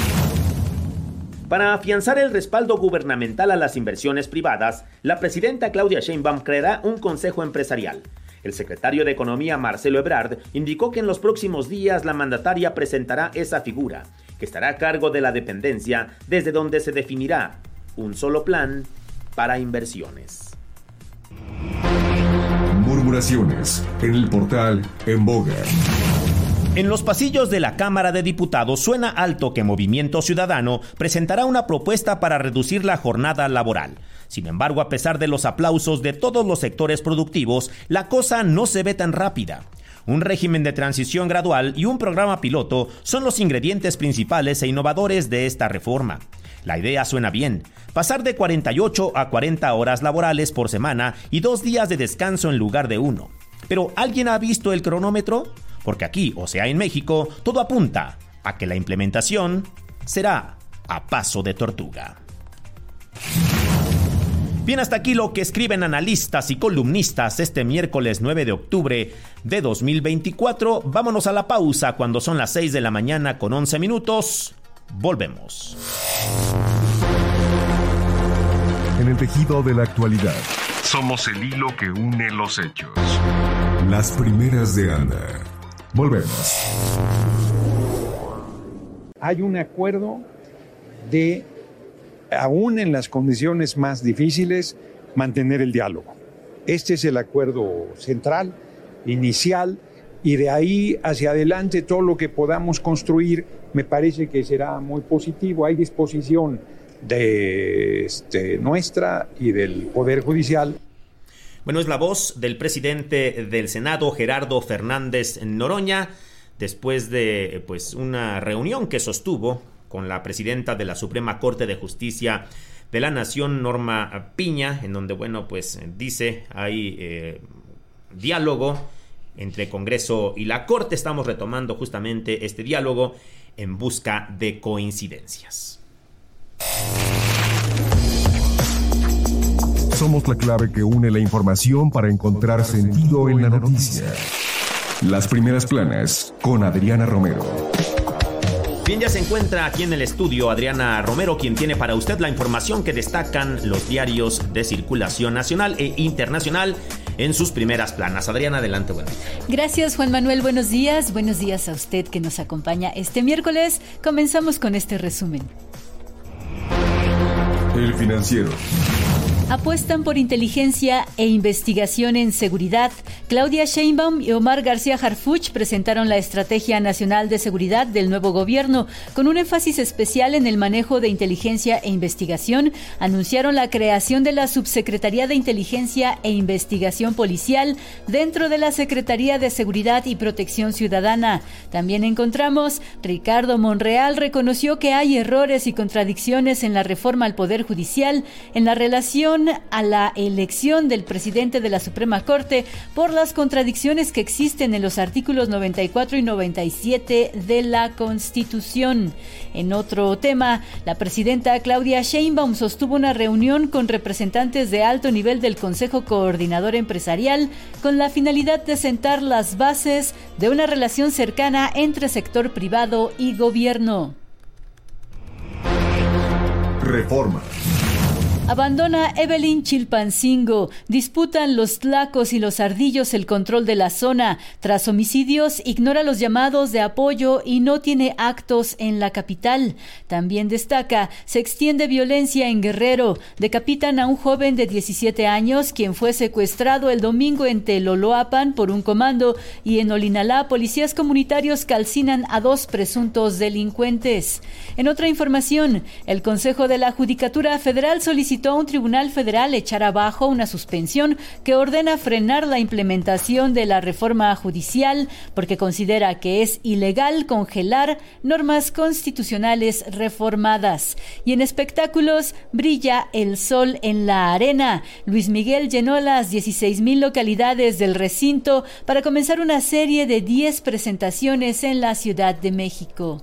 Para afianzar el respaldo gubernamental a las inversiones privadas, la presidenta Claudia Sheinbaum creará un consejo empresarial. El secretario de Economía, Marcelo Ebrard, indicó que en los próximos días la mandataria presentará esa figura, que estará a cargo de la dependencia, desde donde se definirá un solo plan para inversiones. inauguraciones en el portal En Boga. En los pasillos de la Cámara de Diputados suena alto que Movimiento Ciudadano presentará una propuesta para reducir la jornada laboral. Sin embargo, a pesar de los aplausos de todos los sectores productivos, la cosa no se ve tan rápida. Un régimen de transición gradual y un programa piloto son los ingredientes principales e innovadores de esta reforma. La idea suena bien: pasar de 48 a 40 horas laborales por semana y 2 días de descanso en lugar de 1. Pero ¿alguien ha visto el cronómetro? Porque aquí, o sea en México, todo apunta a que la implementación será a paso de tortuga. Bien, hasta aquí lo que escriben analistas y columnistas este miércoles 9 de octubre de 2024. Vámonos a la pausa cuando son las 6 de la mañana con 11 minutos. Volvemos. En el tejido de la actualidad, somos el hilo que une los hechos. Las primeras de Ana. Volvemos. Hay un acuerdo de, aún en las condiciones más difíciles, mantener el diálogo. Este es el acuerdo central, inicial, y de ahí hacia adelante todo lo que podamos construir me parece que será muy positivo. Hay disposición de nuestra y del Poder Judicial. Bueno, es la voz del presidente del Senado, Gerardo Fernández Noroña, después de una reunión que sostuvo con la presidenta de la Suprema Corte de Justicia de la Nación, Norma Piña, en donde, dice, hay diálogo entre Congreso y la Corte. Estamos retomando justamente este diálogo en busca de coincidencias. Somos la clave que une la información para encontrar sentido en la noticia. Las primeras planas con Adriana Romero. Bien, ya se encuentra aquí en el estudio Adriana Romero, quien tiene para usted la información que destacan los diarios de circulación nacional e internacional en sus primeras planas. Adriana, adelante. Bueno. Gracias, Juan Manuel. Buenos días. Buenos días a usted que nos acompaña este miércoles. Comenzamos con este resumen. El Financiero. Apuestan por inteligencia e investigación en seguridad. Claudia Sheinbaum y Omar García Harfuch presentaron la Estrategia Nacional de Seguridad del nuevo gobierno. Con un énfasis especial en el manejo de inteligencia e investigación, anunciaron la creación de la Subsecretaría de Inteligencia e Investigación Policial dentro de la Secretaría de Seguridad y Protección Ciudadana. También encontramos, Ricardo Monreal reconoció que hay errores y contradicciones en la reforma al Poder Judicial en la relación a la elección del presidente de la Suprema Corte por las contradicciones que existen en los artículos 94 y 97 de la Constitución. En otro tema, la presidenta Claudia Sheinbaum sostuvo una reunión con representantes de alto nivel del Consejo Coordinador Empresarial con la finalidad de sentar las bases de una relación cercana entre sector privado y gobierno. Reforma. Abandona Evelyn Chilpancingo. Disputan los tlacos y los ardillos el control de la zona. Tras homicidios, ignora los llamados de apoyo y no tiene actos en la capital. También destaca, se extiende violencia en Guerrero. Decapitan a un joven de 17 años, quien fue secuestrado el domingo en Teloloapan por un comando, y en Olinalá, policías comunitarios calcinan a 2 presuntos delincuentes. En otra información, el Consejo de la Judicatura Federal solicitó a un tribunal federal echar abajo una suspensión que ordena frenar la implementación de la reforma judicial porque considera que es ilegal congelar normas constitucionales reformadas. Y en espectáculos, brilla el sol en la arena. Luis Miguel llenó las 16,000 localidades del recinto para comenzar una serie de 10 presentaciones en la Ciudad de México.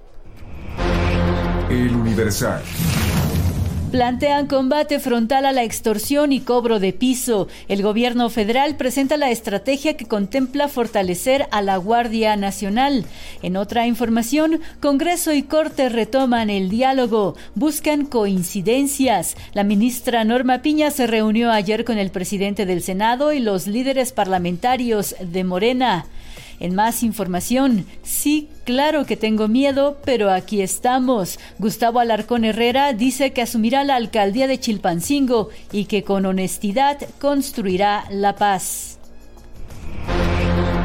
El Universal. Plantean combate frontal a la extorsión y cobro de piso. El gobierno federal presenta la estrategia que contempla fortalecer a la Guardia Nacional. En otra información, Congreso y Corte retoman el diálogo, buscan coincidencias. La ministra Norma Piña se reunió ayer con el presidente del Senado y los líderes parlamentarios de Morena. En más información, sí, claro que tengo miedo, pero aquí estamos. Gustavo Alarcón Herrera dice que asumirá la alcaldía de Chilpancingo y que con honestidad construirá la paz.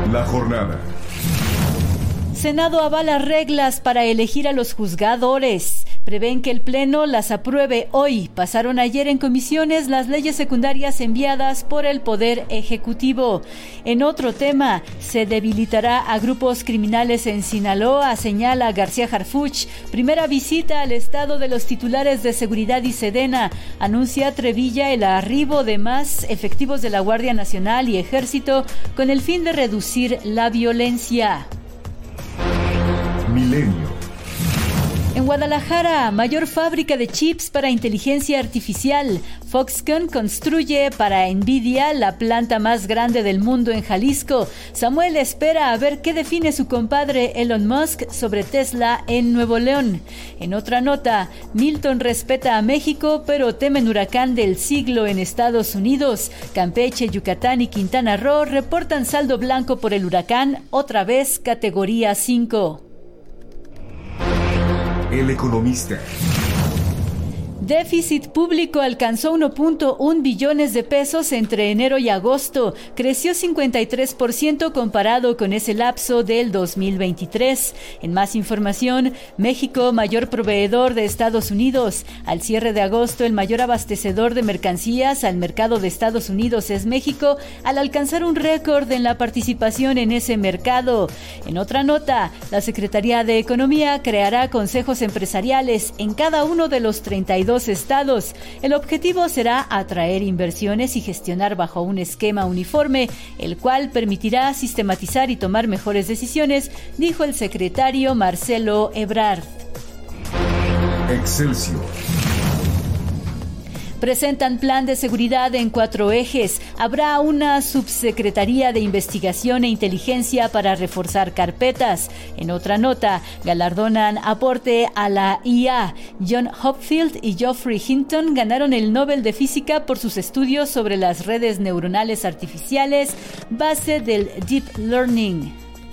La jornada. Senado avala reglas para elegir a los juzgadores. Prevén que el Pleno las apruebe hoy. Pasaron ayer en comisiones las leyes secundarias enviadas por el Poder Ejecutivo. En otro tema, se debilitará a grupos criminales en Sinaloa, señala García Harfuch. Primera visita al estado de los titulares de Seguridad y Sedena. Anuncia Trevilla el arribo de más efectivos de la Guardia Nacional y Ejército con el fin de reducir la violencia. Milenio. En Guadalajara, mayor fábrica de chips para inteligencia artificial. Foxconn construye para Nvidia la planta más grande del mundo en Jalisco. Samuel espera a ver qué define su compadre Elon Musk sobre Tesla en Nuevo León. En otra nota, Milton respeta a México, pero temen huracán del siglo en Estados Unidos. Campeche, Yucatán y Quintana Roo reportan saldo blanco por el huracán, otra vez categoría 5. El Economista. Déficit público alcanzó 1.1 billones de pesos entre enero y agosto. Creció 53% comparado con ese lapso del 2023. En más información, México, mayor proveedor de Estados Unidos. Al cierre de agosto, el mayor abastecedor de mercancías al mercado de Estados Unidos es México, al alcanzar un récord en la participación en ese mercado. En otra nota, la Secretaría de Economía creará consejos empresariales en cada uno de los 32 estados. El objetivo será atraer inversiones y gestionar bajo un esquema uniforme, el cual permitirá sistematizar y tomar mejores decisiones, dijo el secretario Marcelo Ebrard. Excelsior. Presentan plan de seguridad en 4 ejes. Habrá una subsecretaría de investigación e inteligencia para reforzar carpetas. En otra nota, galardonan aporte a la IA. John Hopfield y Geoffrey Hinton ganaron el Nobel de Física por sus estudios sobre las redes neuronales artificiales, base del Deep Learning.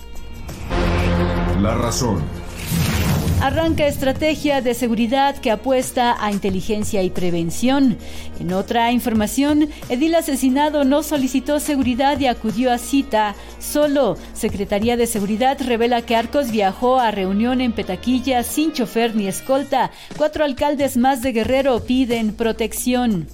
La razón. Arranca estrategia de seguridad que apuesta a inteligencia y prevención. En otra información, edil asesinado no solicitó seguridad y acudió a cita solo. Secretaría de Seguridad revela que Arcos viajó a reunión en Petaquilla sin chofer ni escolta. 4 alcaldes más de Guerrero piden protección.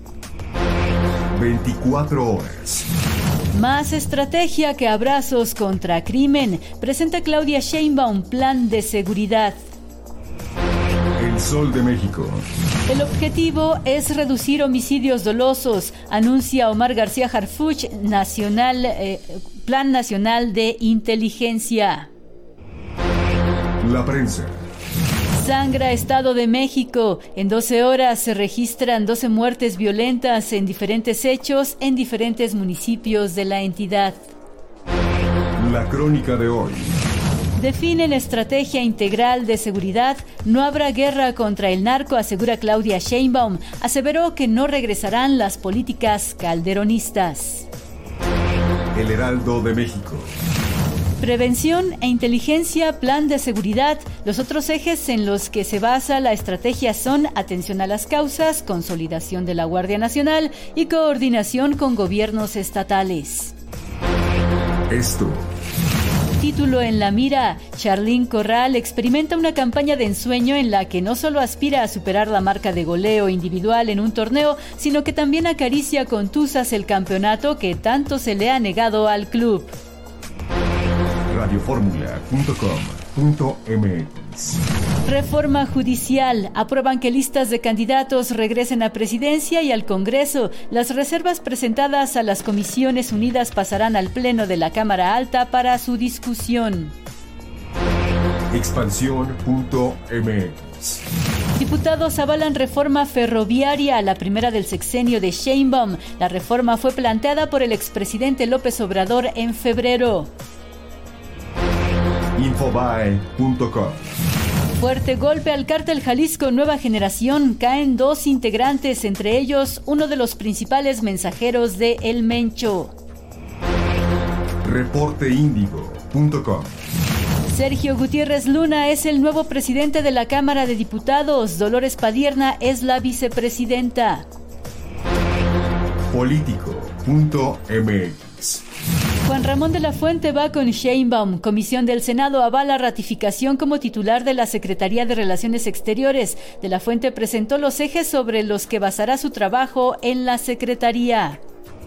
24 horas. Más estrategia que abrazos contra crimen. Presenta Claudia Sheinbaum plan de seguridad. El Sol de México. El objetivo es reducir homicidios dolosos, anuncia Omar García Harfuch, Plan Nacional de Inteligencia. La prensa. Sangra Estado de México. En 12 horas se registran 12 muertes violentas en diferentes hechos en diferentes municipios de la entidad. La crónica de hoy. Definen estrategia integral de seguridad. No habrá guerra contra el narco, asegura Claudia Sheinbaum. Aseveró que no regresarán las políticas calderonistas. El Heraldo de México. Prevención e inteligencia, plan de seguridad. Los otros ejes en los que se basa la estrategia son atención a las causas, consolidación de la Guardia Nacional y coordinación con gobiernos estatales. Esto. Título en la mira. Charlín Corral experimenta una campaña de ensueño en la que no solo aspira a superar la marca de goleo individual en un torneo, sino que también acaricia con tuzas el campeonato que tanto se le ha negado al club. Radioformula.com.mx. Reforma judicial. Aprueban que listas de candidatos regresen a presidencia y al Congreso. Las reservas presentadas a las Comisiones Unidas pasarán al Pleno de la Cámara Alta para su discusión. Expansión.mx. Diputados avalan reforma ferroviaria, la primera del sexenio de Sheinbaum. La reforma fue planteada por el expresidente López Obrador en febrero. Infobae.com. Fuerte golpe al cártel Jalisco Nueva Generación. Caen 2 integrantes, entre ellos uno de los principales mensajeros de El Mencho. Reporteindigo.com. Sergio Gutiérrez Luna es el nuevo presidente de la Cámara de Diputados. Dolores Padierna es la vicepresidenta. Político.mx. Juan Ramón de la Fuente va con Sheinbaum. Comisión del Senado avala ratificación como titular de la Secretaría de Relaciones Exteriores. De la Fuente presentó los ejes sobre los que basará su trabajo en la Secretaría.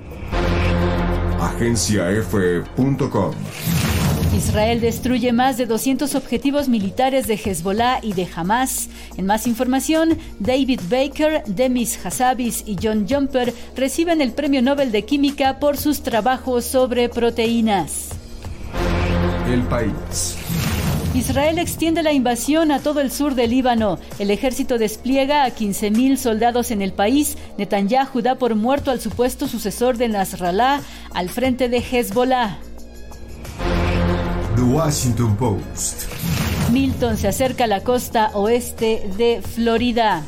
Agenciaf.com. Israel destruye más de 200 objetivos militares de Hezbollah y de Hamas. En más información, David Baker, Demis Hassabis y John Jumper reciben el Premio Nobel de Química por sus trabajos sobre proteínas. El País. Israel extiende la invasión a todo el sur del Líbano. El ejército despliega a 15,000 soldados en el país. Netanyahu da por muerto al supuesto sucesor de Nasrallah al frente de Hezbollah. The Washington Post. Milton se acerca a la costa oeste de Florida.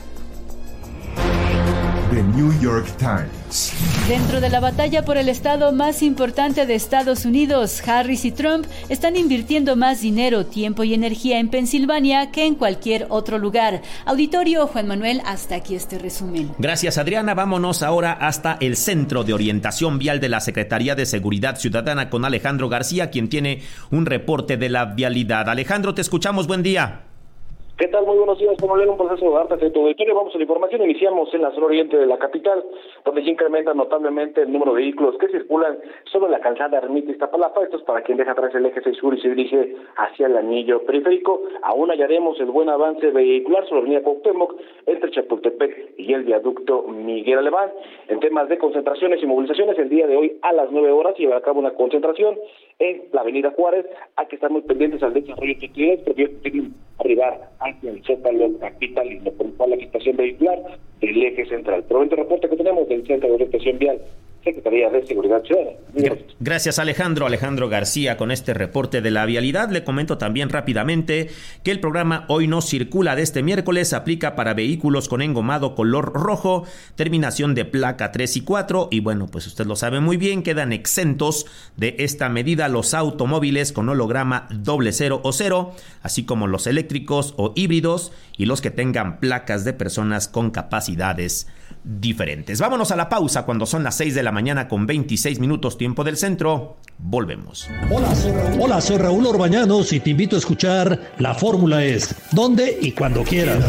The New York Times. Dentro de la batalla por el estado más importante de Estados Unidos, Harris y Trump están invirtiendo más dinero, tiempo y energía en Pensilvania que en cualquier otro lugar. Auditorio, Juan Manuel, hasta aquí este resumen. Gracias, Adriana. Vámonos ahora hasta el Centro de Orientación Vial de la Secretaría de Seguridad Ciudadana con Alejandro García, quien tiene un reporte de la vialidad. Alejandro, te escuchamos. Buen día. ¿Qué tal? Muy buenos días, como un proceso de darte de tu auditorio. Vamos a la información. Iniciamos en la zona oriente de la capital, donde ya incrementa notablemente el número de vehículos que circulan sobre la calzada Ermita Iztapalapa. Esto es para quien deja atrás el eje 6 sur y se dirige hacia el anillo periférico. Aún hallaremos el buen avance vehicular sobre la avenida Cuauhtémoc, entre Chapultepec y el viaducto Miguel Alemán. En temas de concentraciones y movilizaciones, el día de hoy a las 9 horas se llevará a cabo una concentración en la avenida Juárez. Hay que estar muy pendientes al desarrollo de actividades, porque quieren arribar hacia el Zócalo capitalino, por lo cual la agitación vehicular del eje central. Pero este reporte que tenemos del Centro de Orientación Vial, Secretaría de Seguridad Ciudadana. Gracias, Alejandro. Alejandro García con este reporte de la vialidad. Le comento también rápidamente que el programa Hoy No Circula de este miércoles aplica para vehículos con engomado color rojo, terminación de placa 3 y 4. Y bueno, pues usted lo sabe muy bien, quedan exentos de esta medida los automóviles con holograma 00 o 0, así como los eléctricos o híbridos y los que tengan placas de personas con capacidades diferentes. Vámonos a la pausa cuando son las 6 de la mañana con 26 minutos tiempo del centro. Volvemos. Hola, soy Raúl Orbañanos y te invito a escuchar La Fórmula Es, donde y cuando quieras.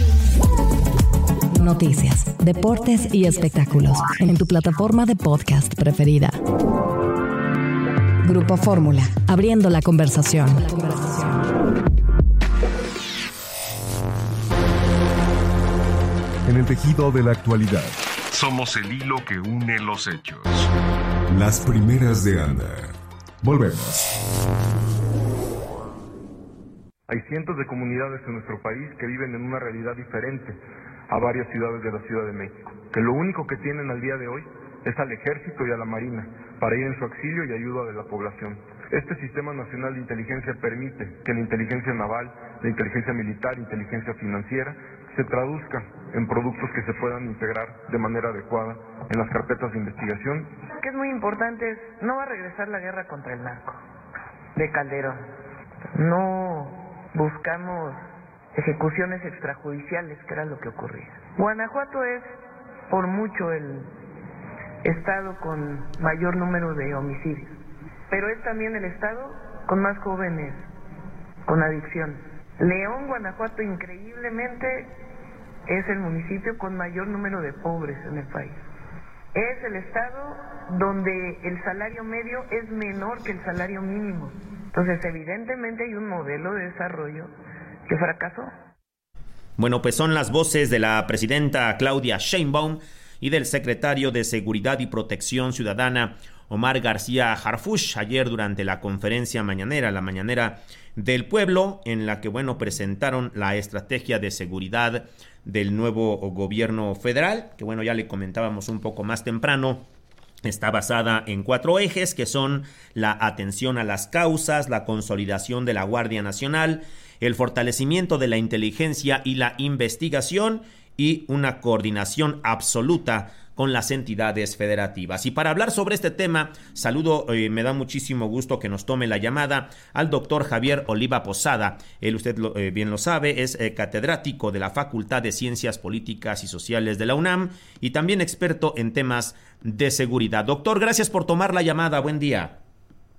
Noticias, deportes y espectáculos en tu plataforma de podcast preferida. Grupo Fórmula, abriendo la conversación. En el tejido de la actualidad, somos el hilo que une los hechos. Las primeras de Anda. Volvemos. Hay cientos de comunidades en nuestro país que viven en una realidad diferente a varias ciudades de la Ciudad de México, que lo único que tienen al día de hoy es al Ejército y a la Marina para ir en su auxilio y ayuda de la población. Este Sistema Nacional de Inteligencia permite que la inteligencia naval, la inteligencia militar, inteligencia financiera, se traduzca en productos que se puedan integrar de manera adecuada en las carpetas de investigación. Lo que es muy importante es, no va a regresar la guerra contra el narco de Calderón. No buscamos ejecuciones extrajudiciales, que era lo que ocurría. Guanajuato es, por mucho, el estado con mayor número de homicidios, pero es también el estado con más jóvenes con adicción. León, Guanajuato, increíblemente, es el municipio con mayor número de pobres en el país. Es el estado donde el salario medio es menor que el salario mínimo. Entonces, evidentemente hay un modelo de desarrollo que fracasó. Bueno, pues son las voces de la presidenta Claudia Sheinbaum y del secretario de Seguridad y Protección Ciudadana, Omar García Harfuch, ayer durante la conferencia mañanera, la mañanera del pueblo, en la que, bueno, presentaron la estrategia de seguridad del nuevo gobierno federal, que, bueno, ya le comentábamos un poco más temprano. Está basada en 4 ejes, que son la atención a las causas, la consolidación de la Guardia Nacional, el fortalecimiento de la inteligencia y la investigación y una coordinación absoluta con las entidades federativas. Y para hablar sobre este tema, saludo, me da muchísimo gusto que nos tome la llamada al doctor Javier Oliva Posada. Él, usted bien lo sabe, es catedrático de la Facultad de Ciencias Políticas y Sociales de la UNAM y también experto en temas de seguridad. Doctor, gracias por tomar la llamada. Buen día.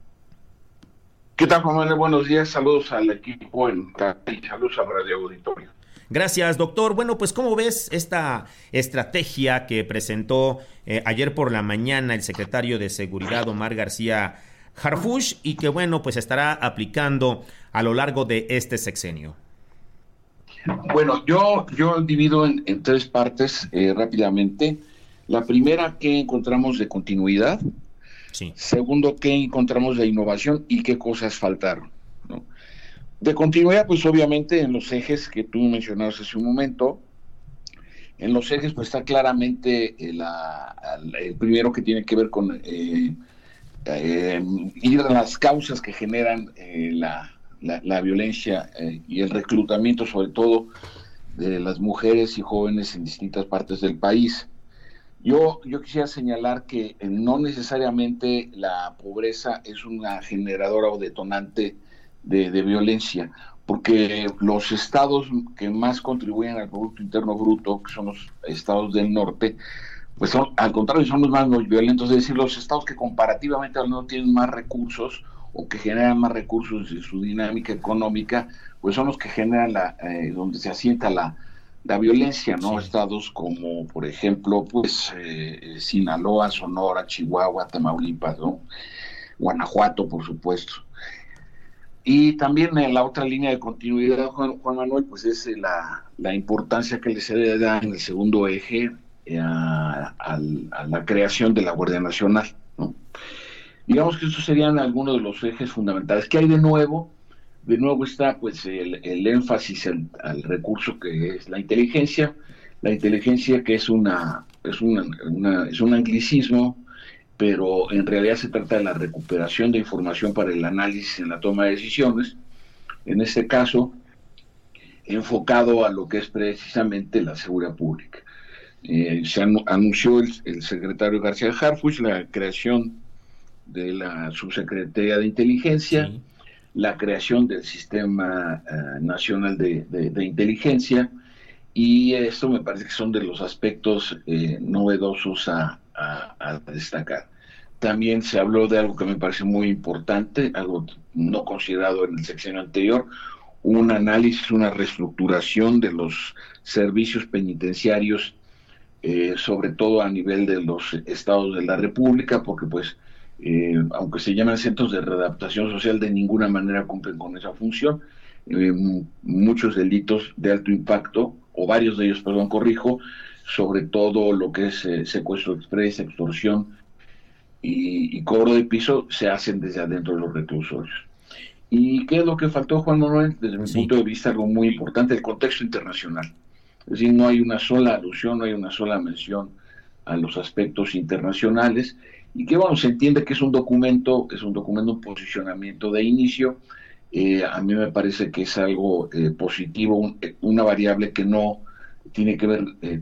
¿Qué tal, Juan Manuel? Buenos días, saludos al equipo y saludos al Radio Auditorio. Gracias, doctor. Bueno, pues ¿cómo ves esta estrategia que presentó ayer por la mañana el secretario de Seguridad, Omar García Harfuch, y que, bueno, pues estará aplicando a lo largo de este sexenio? Bueno, yo divido en tres partes rápidamente. La primera, ¿qué encontramos de continuidad? Sí. Segundo, ¿qué encontramos de innovación y qué cosas faltaron? ¿No? De continuidad, pues obviamente en los ejes que tú mencionabas hace un momento, en los ejes pues está claramente el primero, que tiene que ver con ir a las causas que generan la violencia y el reclutamiento, sobre todo de las mujeres y jóvenes en distintas partes del país. Yo quisiera señalar que no necesariamente la pobreza es una generadora o detonante de violencia, porque los estados que más contribuyen al Producto Interno Bruto, que son los estados del norte, pues son, al contrario, son los más violentos, es decir, los estados que comparativamente no tienen más recursos o que generan más recursos de su dinámica económica, pues son los que generan donde se asienta la violencia, ¿no? Sí. Estados como, por ejemplo, pues Sinaloa, Sonora, Chihuahua, Tamaulipas, ¿no? Guanajuato, por supuesto. Y también en la otra línea de continuidad, Juan Manuel, pues es la importancia que le da en el segundo eje a la creación de la Guardia Nacional, ¿no? Digamos que estos serían algunos de los ejes fundamentales. ¿Qué hay de nuevo? De nuevo está pues el énfasis al recurso que es la inteligencia que es un anglicismo, pero en realidad se trata de la recuperación de información para el análisis en la toma de decisiones, en este caso enfocado a lo que es precisamente la seguridad pública. Se anunció el secretario García Harfuch la creación de la Subsecretaría de Inteligencia, sí, la creación del Sistema Nacional de Inteligencia, y esto me parece que son de los aspectos novedosos a destacar. También se habló de algo que me parece muy importante, algo no considerado en el sexenio anterior, un análisis, una reestructuración de los servicios penitenciarios, sobre todo a nivel de los estados de la República, porque pues aunque se llaman centros de readaptación social, de ninguna manera cumplen con esa función. Muchos delitos de alto impacto, o varios de ellos, sobre todo lo que es secuestro exprés, extorsión y cobro de piso, se hacen desde adentro de los reclusorios. ¿Y qué es lo que faltó, Juan Manuel? Desde mi punto de vista, algo muy importante, el contexto internacional. Es decir, no hay una sola alusión, no hay una sola mención a los aspectos internacionales, y que, bueno, se entiende que es un documento, un posicionamiento de inicio. A mí me parece que es algo positivo, una variable que no tiene que ver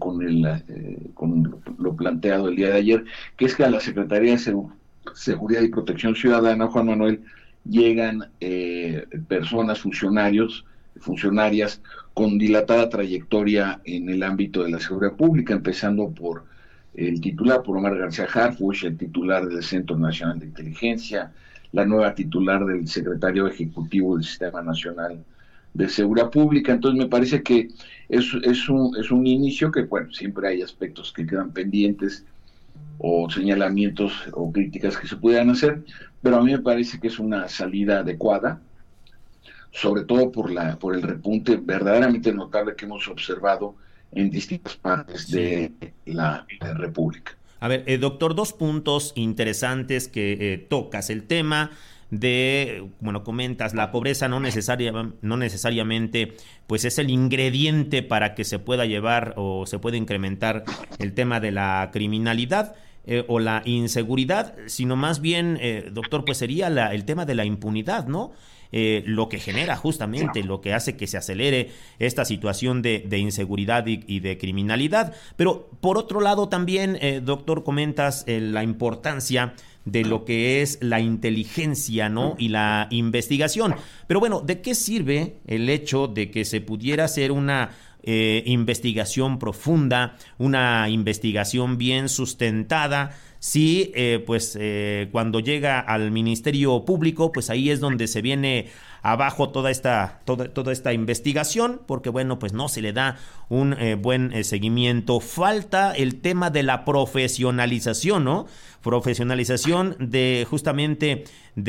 con lo planteado el día de ayer, que es que a la Secretaría de Seguridad y Protección Ciudadana, Juan Manuel, llegan personas, funcionarias con dilatada trayectoria en el ámbito de la seguridad pública, empezando por el titular, por Omar García Harfuch, el titular del Centro Nacional de Inteligencia, la nueva titular del secretario ejecutivo del Sistema Nacional de Seguridad Pública. Entonces me parece que es un inicio que, bueno, siempre hay aspectos que quedan pendientes o señalamientos o críticas que se pudieran hacer, pero a mí me parece que es una salida adecuada, sobre todo por el repunte verdaderamente notable que hemos observado en distintas partes de la República. A ver, doctor, dos puntos interesantes que tocas. El tema de, bueno, comentas, la pobreza no necesariamente pues es el ingrediente para que se pueda llevar o se pueda incrementar el tema de la criminalidad o la inseguridad, sino más bien, doctor, pues sería el tema de la impunidad, ¿no? Lo que genera justamente, lo que hace que se acelere esta situación de inseguridad y de criminalidad. Pero por otro lado también, doctor, comentas la importancia de lo que es la inteligencia, ¿no? Y la investigación. Pero bueno, ¿de qué sirve el hecho de que se pudiera hacer una investigación profunda, una investigación bien sustentada, sí, cuando llega al Ministerio Público, pues ahí es donde se viene abajo toda esta investigación, porque bueno, pues no se le da un buen seguimiento. Falta el tema de la profesionalización, ¿no? Profesionalización de justamente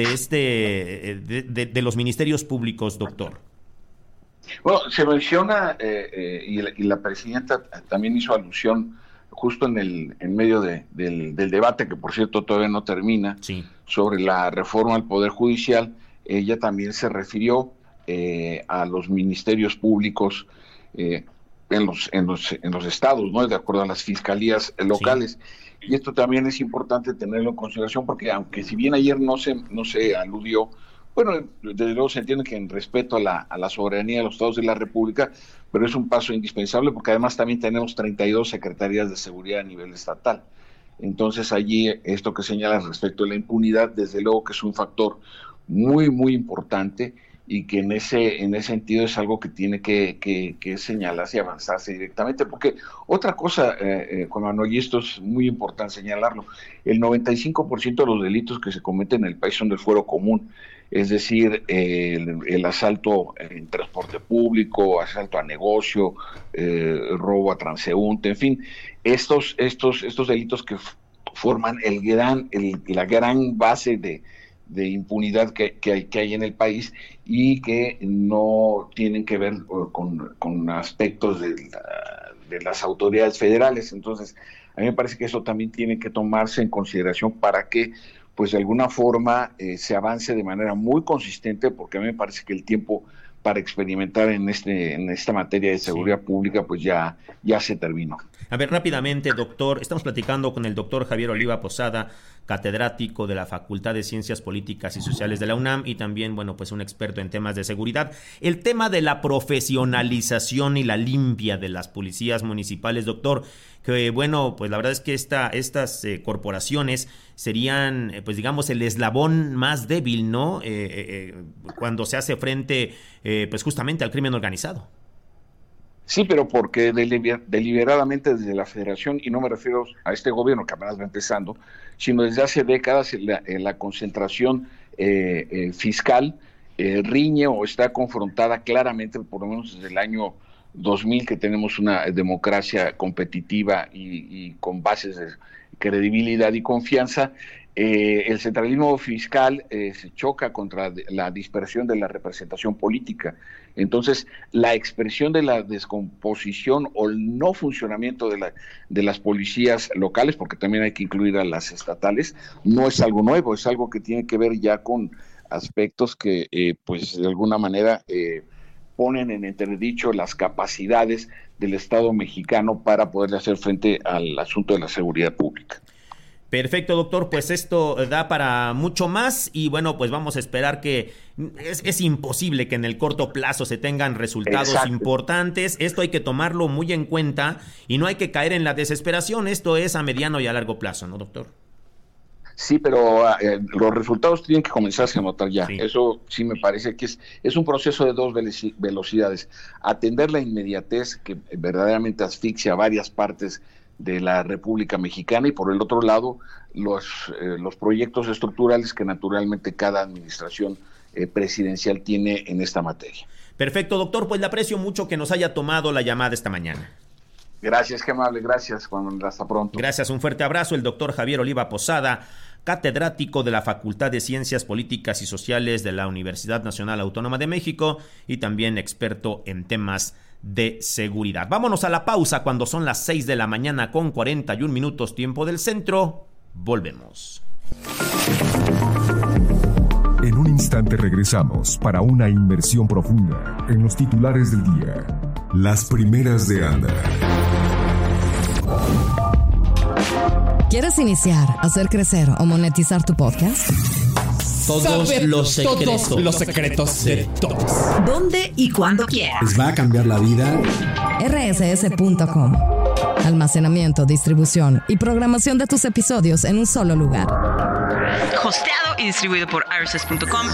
de los ministerios públicos, doctor. Bueno, se menciona y la presidenta también hizo alusión justo en medio del debate, que por cierto todavía no termina, sí, sobre la reforma al Poder Judicial. Ella también se refirió a los ministerios públicos en los estados, ¿no? De acuerdo a las fiscalías locales. Sí. Y esto también es importante tenerlo en consideración, porque aunque si bien ayer no se aludió, bueno, desde luego se entiende que en respeto a la soberanía de los estados de la República, pero es un paso indispensable porque además también tenemos 32 secretarías de seguridad a nivel estatal. Entonces allí esto que señala respecto a la impunidad, desde luego que es un factor muy, muy importante y que en ese sentido es algo que tiene que señalarse y avanzarse directamente. Porque otra cosa, Juan Manuel, y esto es muy importante señalarlo, el 95% de los delitos que se cometen en el país son del fuero común. Es decir, el asalto en transporte público, asalto a negocio, robo a transeúnte, en fin, estos delitos que forman la gran base de impunidad que hay en el país y que no tienen que ver con aspectos de las autoridades federales. Entonces, a mí me parece que eso también tiene que tomarse en consideración para que pues de alguna forma se avance de manera muy consistente, porque a mí me parece que el tiempo para experimentar en esta materia de seguridad pública pues ya se terminó. A ver, rápidamente, doctor, estamos platicando con el doctor Javier Oliva Posada, catedrático de la Facultad de Ciencias Políticas y Sociales de la UNAM y también, bueno, pues un experto en temas de seguridad. El tema de la profesionalización y la limpia de las policías municipales, doctor, que bueno, pues la verdad es que estas corporaciones serían, pues digamos, el eslabón más débil, ¿no? Cuando se hace frente, pues justamente al crimen organizado. Sí, pero porque deliberadamente desde la Federación, y no me refiero a este gobierno que apenas va empezando, sino desde hace décadas la concentración fiscal riñe o está confrontada claramente, por lo menos desde el año 2000, que tenemos una democracia competitiva y con bases de credibilidad y confianza. El centralismo fiscal se choca contra la dispersión de la representación política. Entonces, la expresión de la descomposición o el no funcionamiento de las policías locales, porque también hay que incluir a las estatales, no es algo nuevo, es algo que tiene que ver ya con aspectos que, pues, de alguna manera ponen en entredicho las capacidades del Estado mexicano para poder hacer frente al asunto de la seguridad pública. Perfecto, doctor, pues esto da para mucho más y bueno, pues vamos a esperar que es imposible que en el corto plazo se tengan resultados importantes. Esto hay que tomarlo muy en cuenta y no hay que caer en la desesperación. Esto es a mediano y a largo plazo, ¿no, doctor? Sí, pero los resultados tienen que comenzarse a notar ya. Sí. Eso sí me parece que es un proceso de dos velocidades. Atender la inmediatez que verdaderamente asfixia a varias partes de la República Mexicana y por el otro lado los proyectos estructurales que naturalmente cada administración presidencial tiene en esta materia. Perfecto, doctor, pues le aprecio mucho que nos haya tomado la llamada esta mañana. Gracias, qué amable, gracias, Juan, hasta pronto. Gracias, un fuerte abrazo, el doctor Javier Oliva Posada, catedrático de la Facultad de Ciencias Políticas y Sociales de la Universidad Nacional Autónoma de México y también experto en temas de seguridad. Vámonos a la pausa cuando son las 6 de la mañana con 41 minutos tiempo del centro. Volvemos. En un instante regresamos para una inmersión profunda en los titulares del día. Las primeras de Ana. ¿Quieres iniciar, hacer crecer o monetizar tu podcast? Todos los secretos de todos. ¿Dónde y cuándo quieras? Les va a cambiar la vida. rss.com. Almacenamiento, distribución y programación de tus episodios en un solo lugar. Hosteado y distribuido por rss.com.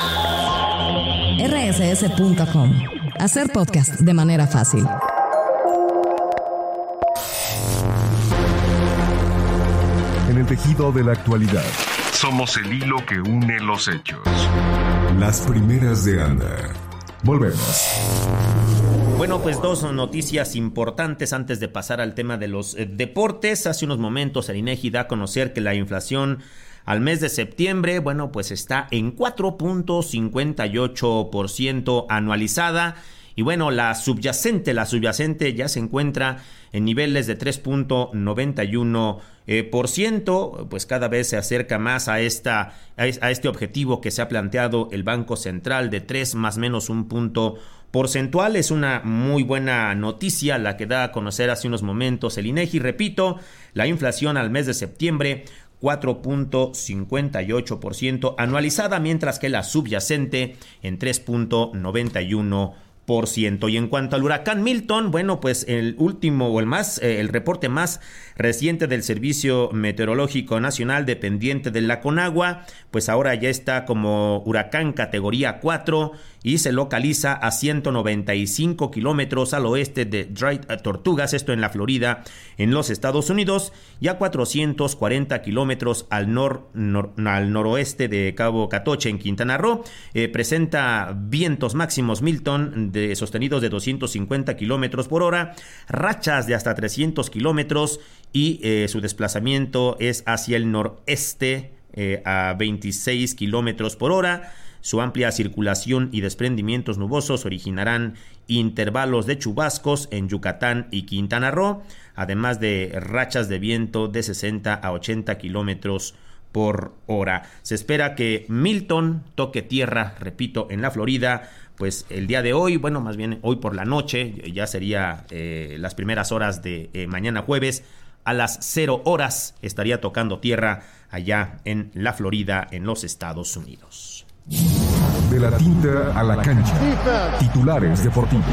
rss.com. Hacer podcast de manera fácil. En En el tejido de la actualidad, somos el hilo que une los hechos. Las primeras de Anda. Volvemos. Bueno, pues dos noticias importantes antes de pasar al tema de los deportes. Hace unos momentos el INEGI da a conocer que la inflación al mes de septiembre, bueno, pues está en 4.58% anualizada. Y bueno, la subyacente ya se encuentra en niveles de 3.91%, pues cada vez se acerca más a este objetivo que se ha planteado el Banco Central de 3 más menos un punto porcentual. Es una muy buena noticia la que da a conocer hace unos momentos el INEGI. Repito, la inflación al mes de septiembre 4.58% anualizada, mientras que la subyacente en 3.91%. Y en cuanto al huracán Milton, bueno, pues el reporte más reciente del Servicio Meteorológico Nacional, dependiente de la Conagua, pues ahora ya está como huracán categoría 4 y se localiza a 195 kilómetros al oeste de Dry Tortugas, esto en la Florida, en los Estados Unidos, y a 440 kilómetros al noroeste de Cabo Catoche, en Quintana Roo. Presenta vientos máximos Milton sostenidos de 250 kilómetros por hora, rachas de hasta 300 kilómetros, y su desplazamiento es hacia el noreste a 26 kilómetros por hora. Su amplia circulación y desprendimientos nubosos originarán intervalos de chubascos en Yucatán y Quintana Roo, además de rachas de viento de 60 a 80 kilómetros por hora. Se espera que Milton toque tierra, repito, en la Florida, pues el día de hoy, bueno, más bien hoy por la noche, ya sería las primeras horas de mañana jueves, a las 0 horas estaría tocando tierra allá en la Florida, en los Estados Unidos. De la tinta a la cancha. Titulares deportivos.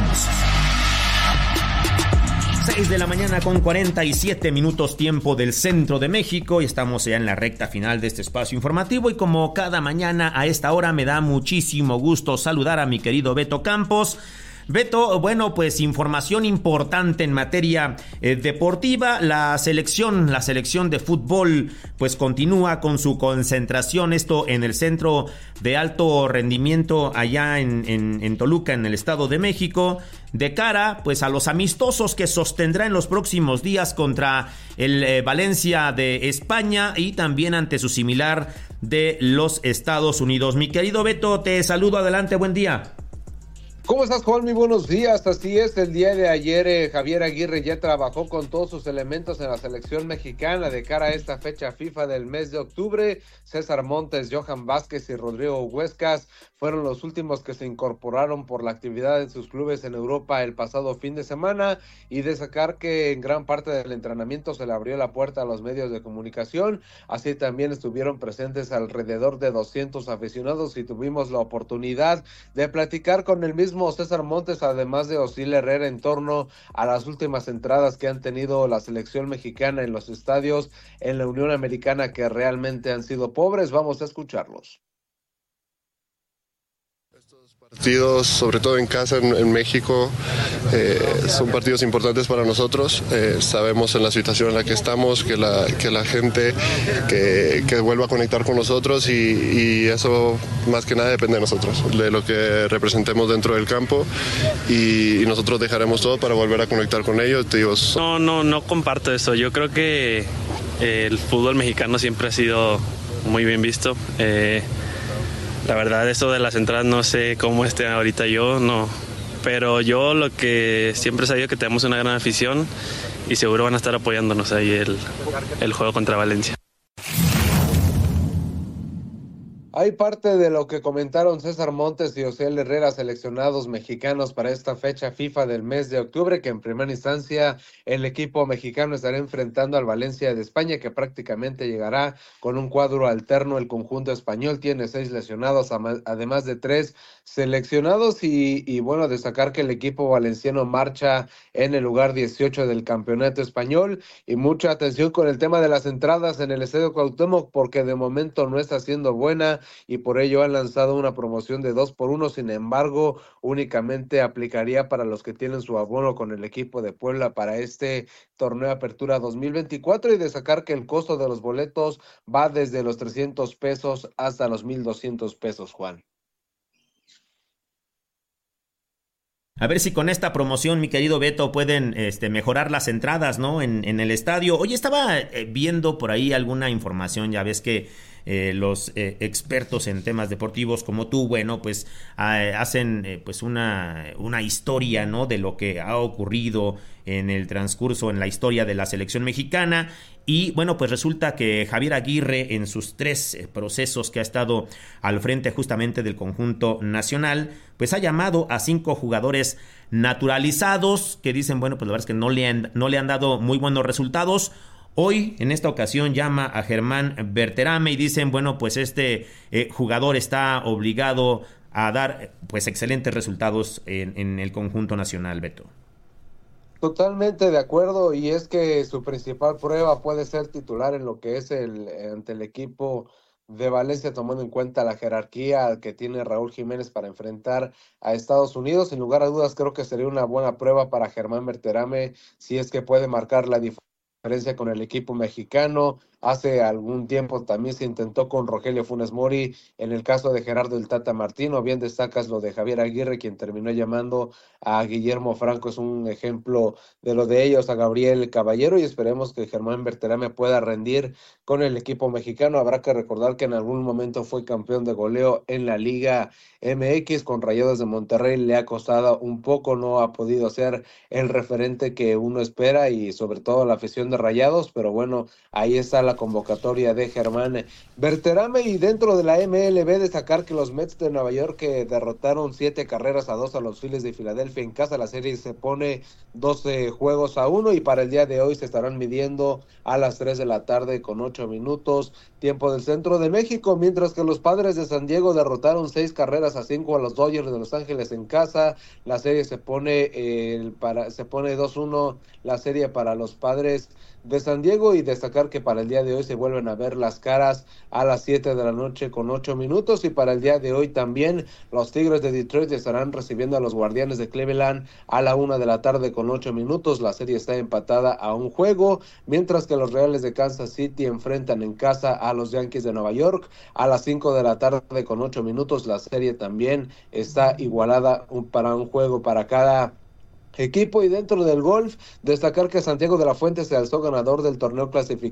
6 de la mañana con 47 minutos tiempo del centro de México, y estamos ya en la recta final de este espacio informativo, y como cada mañana a esta hora me da muchísimo gusto saludar a mi querido Beto Campos. Beto, bueno, pues información importante en materia deportiva. La selección de fútbol pues continúa con su concentración, esto en el Centro de Alto Rendimiento allá en Toluca, en el Estado de México, de cara pues a los amistosos que sostendrá en los próximos días contra el Valencia de España y también ante su similar de los Estados Unidos. Mi querido Beto, te saludo, adelante, buen día. ¿Cómo estás, Juan? Muy buenos días. Así es, el día de ayer Javier Aguirre ya trabajó con todos sus elementos en la selección mexicana de cara a esta fecha FIFA del mes de octubre. César Montes, Johan Vázquez y Rodrigo Huescas fueron los últimos que se incorporaron por la actividad en sus clubes en Europa el pasado fin de semana, y destacar que en gran parte del entrenamiento se le abrió la puerta a los medios de comunicación. Así también estuvieron presentes alrededor de 200 aficionados y tuvimos la oportunidad de platicar con el mismo César Montes, además de Osil Herrera, en torno a las últimas entradas que han tenido la selección mexicana en los estadios en la Unión Americana, que realmente han sido pobres. Vamos a escucharlos. Partidos, sobre todo en casa en México, son partidos importantes para nosotros. Sabemos en la situación en la que estamos que la gente que vuelva a conectar con nosotros, y eso más que nada depende de nosotros, de lo que representemos dentro del campo, y nosotros dejaremos todo para volver a conectar con ellos. Te digo, No comparto eso. Yo creo que el fútbol mexicano siempre ha sido muy bien visto. La verdad, eso de las entradas no sé cómo esté ahorita, pero yo lo que siempre he sabido que tenemos una gran afición y seguro van a estar apoyándonos ahí el juego contra Valencia. Hay parte de lo que comentaron César Montes y Osiel Herrera, seleccionados mexicanos para esta fecha FIFA del mes de octubre, que en primera instancia el equipo mexicano estará enfrentando al Valencia de España, que prácticamente llegará con un cuadro alterno. El conjunto español tiene 6 lesionados, además de 3 seleccionados, y bueno, destacar que el equipo valenciano marcha en el lugar 18 del campeonato español, y mucha atención con el tema de las entradas en el Estadio Cuauhtémoc, porque de momento no está siendo buena y por ello han lanzado una promoción de 2x1, sin embargo, únicamente aplicaría para los que tienen su abono con el equipo de Puebla para este torneo Apertura 2024, y destacar que el costo de los boletos va desde los 300 pesos hasta los 1,200 pesos, Juan. A ver si con esta promoción, mi querido Beto, pueden mejorar las entradas, ¿no? En el estadio. Oye, estaba viendo por ahí alguna información, ya ves que los expertos en temas deportivos como tú, bueno, pues hacen pues una historia, ¿no? De lo que ha ocurrido en el transcurso, en la historia de la selección mexicana. Y bueno, pues resulta que Javier Aguirre, en sus 3 procesos que ha estado al frente justamente del conjunto nacional, pues ha llamado a 5 jugadores naturalizados que dicen, bueno, pues la verdad es que no le han dado muy buenos resultados. Hoy, en esta ocasión, llama a Germán Berterame y dicen, bueno, pues este jugador está obligado a dar pues excelentes resultados en el conjunto nacional, Beto. Totalmente de acuerdo, y es que su principal prueba puede ser titular en lo que es ante el equipo de Valencia, tomando en cuenta la jerarquía que tiene Raúl Jiménez para enfrentar a Estados Unidos. Sin lugar a dudas, creo que sería una buena prueba para Germán Berterame si es que puede marcar la diferencia con el equipo mexicano. Hace algún tiempo también se intentó con Rogelio Funes Mori, en el caso de Gerardo el Tata Martino. Bien destacas lo de Javier Aguirre, quien terminó llamando a Guillermo Franco, es un ejemplo de lo de ellos, a Gabriel Caballero, y esperemos que Germán Berterame pueda rendir con el equipo mexicano. Habrá que recordar que en algún momento fue campeón de goleo en la Liga MX con Rayados de Monterrey, le ha costado un poco, no ha podido ser el referente que uno espera, y sobre todo la afición de Rayados, pero bueno, ahí está la convocatoria de Germán Berterame. Y dentro de la MLB, destacar que los Mets de Nueva York que derrotaron 7-2 a los Phillies de Filadelfia en casa, la serie se pone 12-1, y para el día de hoy se estarán midiendo a las 3 de la tarde con 8 minutos, tiempo del centro de México, mientras que los Padres de San Diego derrotaron 6-5 a los Dodgers de Los Ángeles en casa. La serie se pone 2-1 la serie para los Padres de San Diego, y destacar que para el día de hoy se vuelven a ver las caras a las 7 de la noche con 8 minutos, y para el día de hoy también los Tigres de Detroit estarán recibiendo a los Guardianes de Cleveland a la 1 de la tarde con 8 minutos. La serie está empatada a 1 juego, mientras que los Reales de Kansas City enfrentan en casa a los Yankees de Nueva York a las 5 de la tarde con 8 minutos. La serie también está igualada para 1 juego para cada equipo. Y dentro del golf, destacar que Santiago de la Fuente se alzó ganador del torneo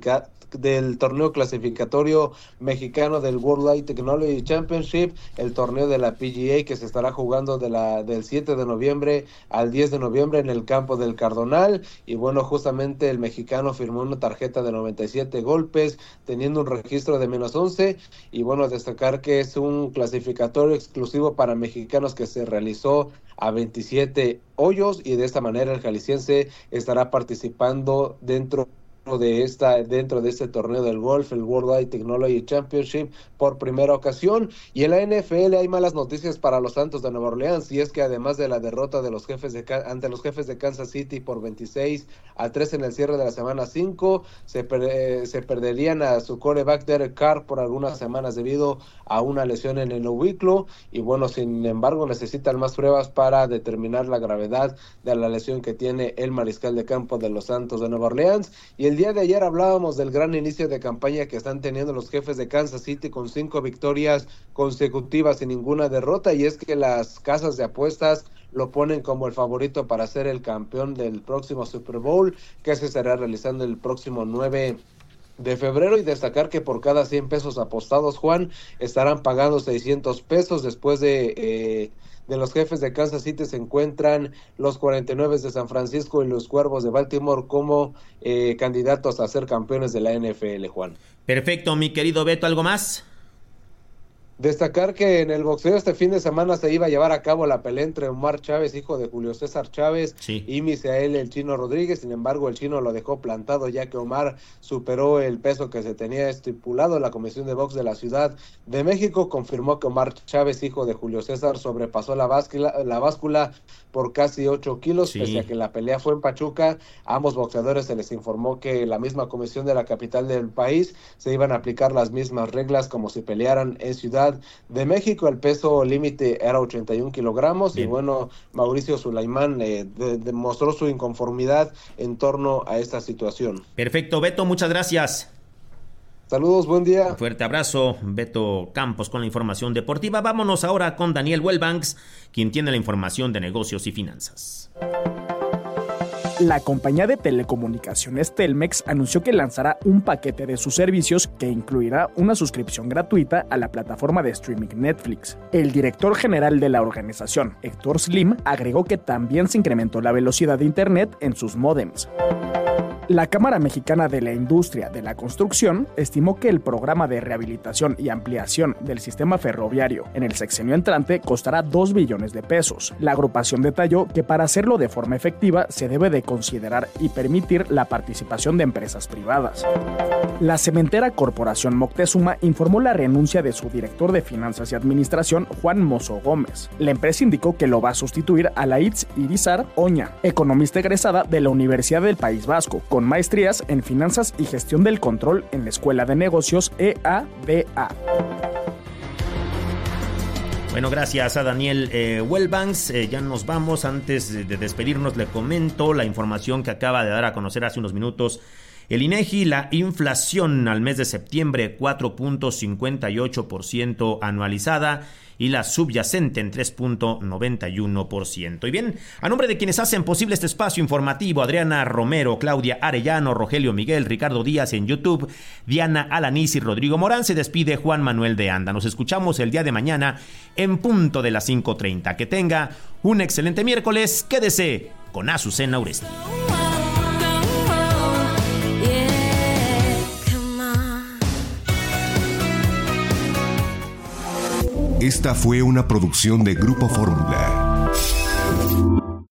clasificatorio mexicano del World Light Technology Championship, el torneo de la PGA que se estará jugando del 7 de noviembre al 10 de noviembre en el campo del Cardonal. Y bueno, justamente el mexicano firmó una tarjeta de 97 golpes, teniendo un registro de -11, y bueno, destacar que es un clasificatorio exclusivo para mexicanos que se realizó a 27 hoyos, y de esta manera el jalisciense estará participando dentro de este torneo del golf, el World Light Technology Championship, por primera ocasión. Y en la NFL hay malas noticias para los Santos de Nueva Orleans, y es que además de la derrota de ante los jefes de Kansas City por 26-3 en el cierre de la semana 5, se perderían a su quarterback Derek Carr por algunas semanas debido a una lesión en el oblicuo, y bueno, sin embargo necesitan más pruebas para determinar la gravedad de la lesión que tiene el mariscal de campo de los Santos de Nueva Orleans. Y el día de ayer hablábamos del gran inicio de campaña que están teniendo los jefes de Kansas City, con 5 victorias consecutivas sin ninguna derrota, y es que las casas de apuestas lo ponen como el favorito para ser el campeón del próximo Super Bowl, que se estará realizando el próximo 9 de febrero. Y destacar que por cada 100 pesos apostados, Juan, estarán pagando 600 pesos. Después de los jefes de Kansas City se encuentran los 49 de San Francisco y los Cuervos de Baltimore como candidatos a ser campeones de la NFL, Juan. Perfecto, mi querido Beto, ¿algo más? Destacar que en el boxeo este fin de semana se iba a llevar a cabo la pelea entre Omar Chávez, hijo de Julio César Chávez, y Misael el Chino Rodríguez. Sin embargo, el Chino lo dejó plantado, ya que Omar superó el peso que se tenía estipulado. La Comisión de Box de la Ciudad de México confirmó que Omar Chávez, hijo de Julio César, sobrepasó la báscula por casi 8 kilos, pese a que la pelea fue en Pachuca. A ambos boxeadores se les informó que la misma comisión de la capital del país se iban a aplicar las mismas reglas como si pelearan en Ciudad Ciudad de México. El peso límite era 81 kilogramos. Bien. Y bueno, Mauricio Sulaimán demostró su inconformidad en torno a esta situación. Perfecto, Beto, muchas gracias. Saludos, buen día. Un fuerte abrazo, Beto Campos con la información deportiva. Vámonos ahora con Daniel Wellbanks, quien tiene la información de negocios y finanzas. La compañía de telecomunicaciones Telmex anunció que lanzará un paquete de sus servicios que incluirá una suscripción gratuita a la plataforma de streaming Netflix. El director general de la organización, Héctor Slim, agregó que también se incrementó la velocidad de Internet en sus módems. La Cámara Mexicana de la Industria de la Construcción estimó que el programa de rehabilitación y ampliación del sistema ferroviario en el sexenio entrante costará 2 billones de pesos. La agrupación detalló que para hacerlo de forma efectiva se debe de considerar y permitir la participación de empresas privadas. La cementera Corporación Moctezuma informó la renuncia de su director de Finanzas y Administración, Juan Mozo Gómez. La empresa indicó que lo va a sustituir a Laitz Irizar Oña, economista egresada de la Universidad del País Vasco, con maestrías en Finanzas y Gestión del Control en la Escuela de Negocios EABA. Bueno, gracias a Daniel Wellbanks. Ya nos vamos. Antes de despedirnos, le comento la información que acaba de dar a conocer hace unos minutos el INEGI. La inflación al mes de septiembre, 4.58% anualizada, y la subyacente en 3.91%. Y bien, a nombre de quienes hacen posible este espacio informativo, Adriana Romero, Claudia Arellano, Rogelio Miguel, Ricardo Díaz en YouTube, Diana Alanís y Rodrigo Morán, se despide Juan Manuel de Anda. Nos escuchamos el día de mañana en punto de las 5:30. Que tenga un excelente miércoles. Quédese con Azucena Uresti. Esta fue una producción de Grupo Fórmula.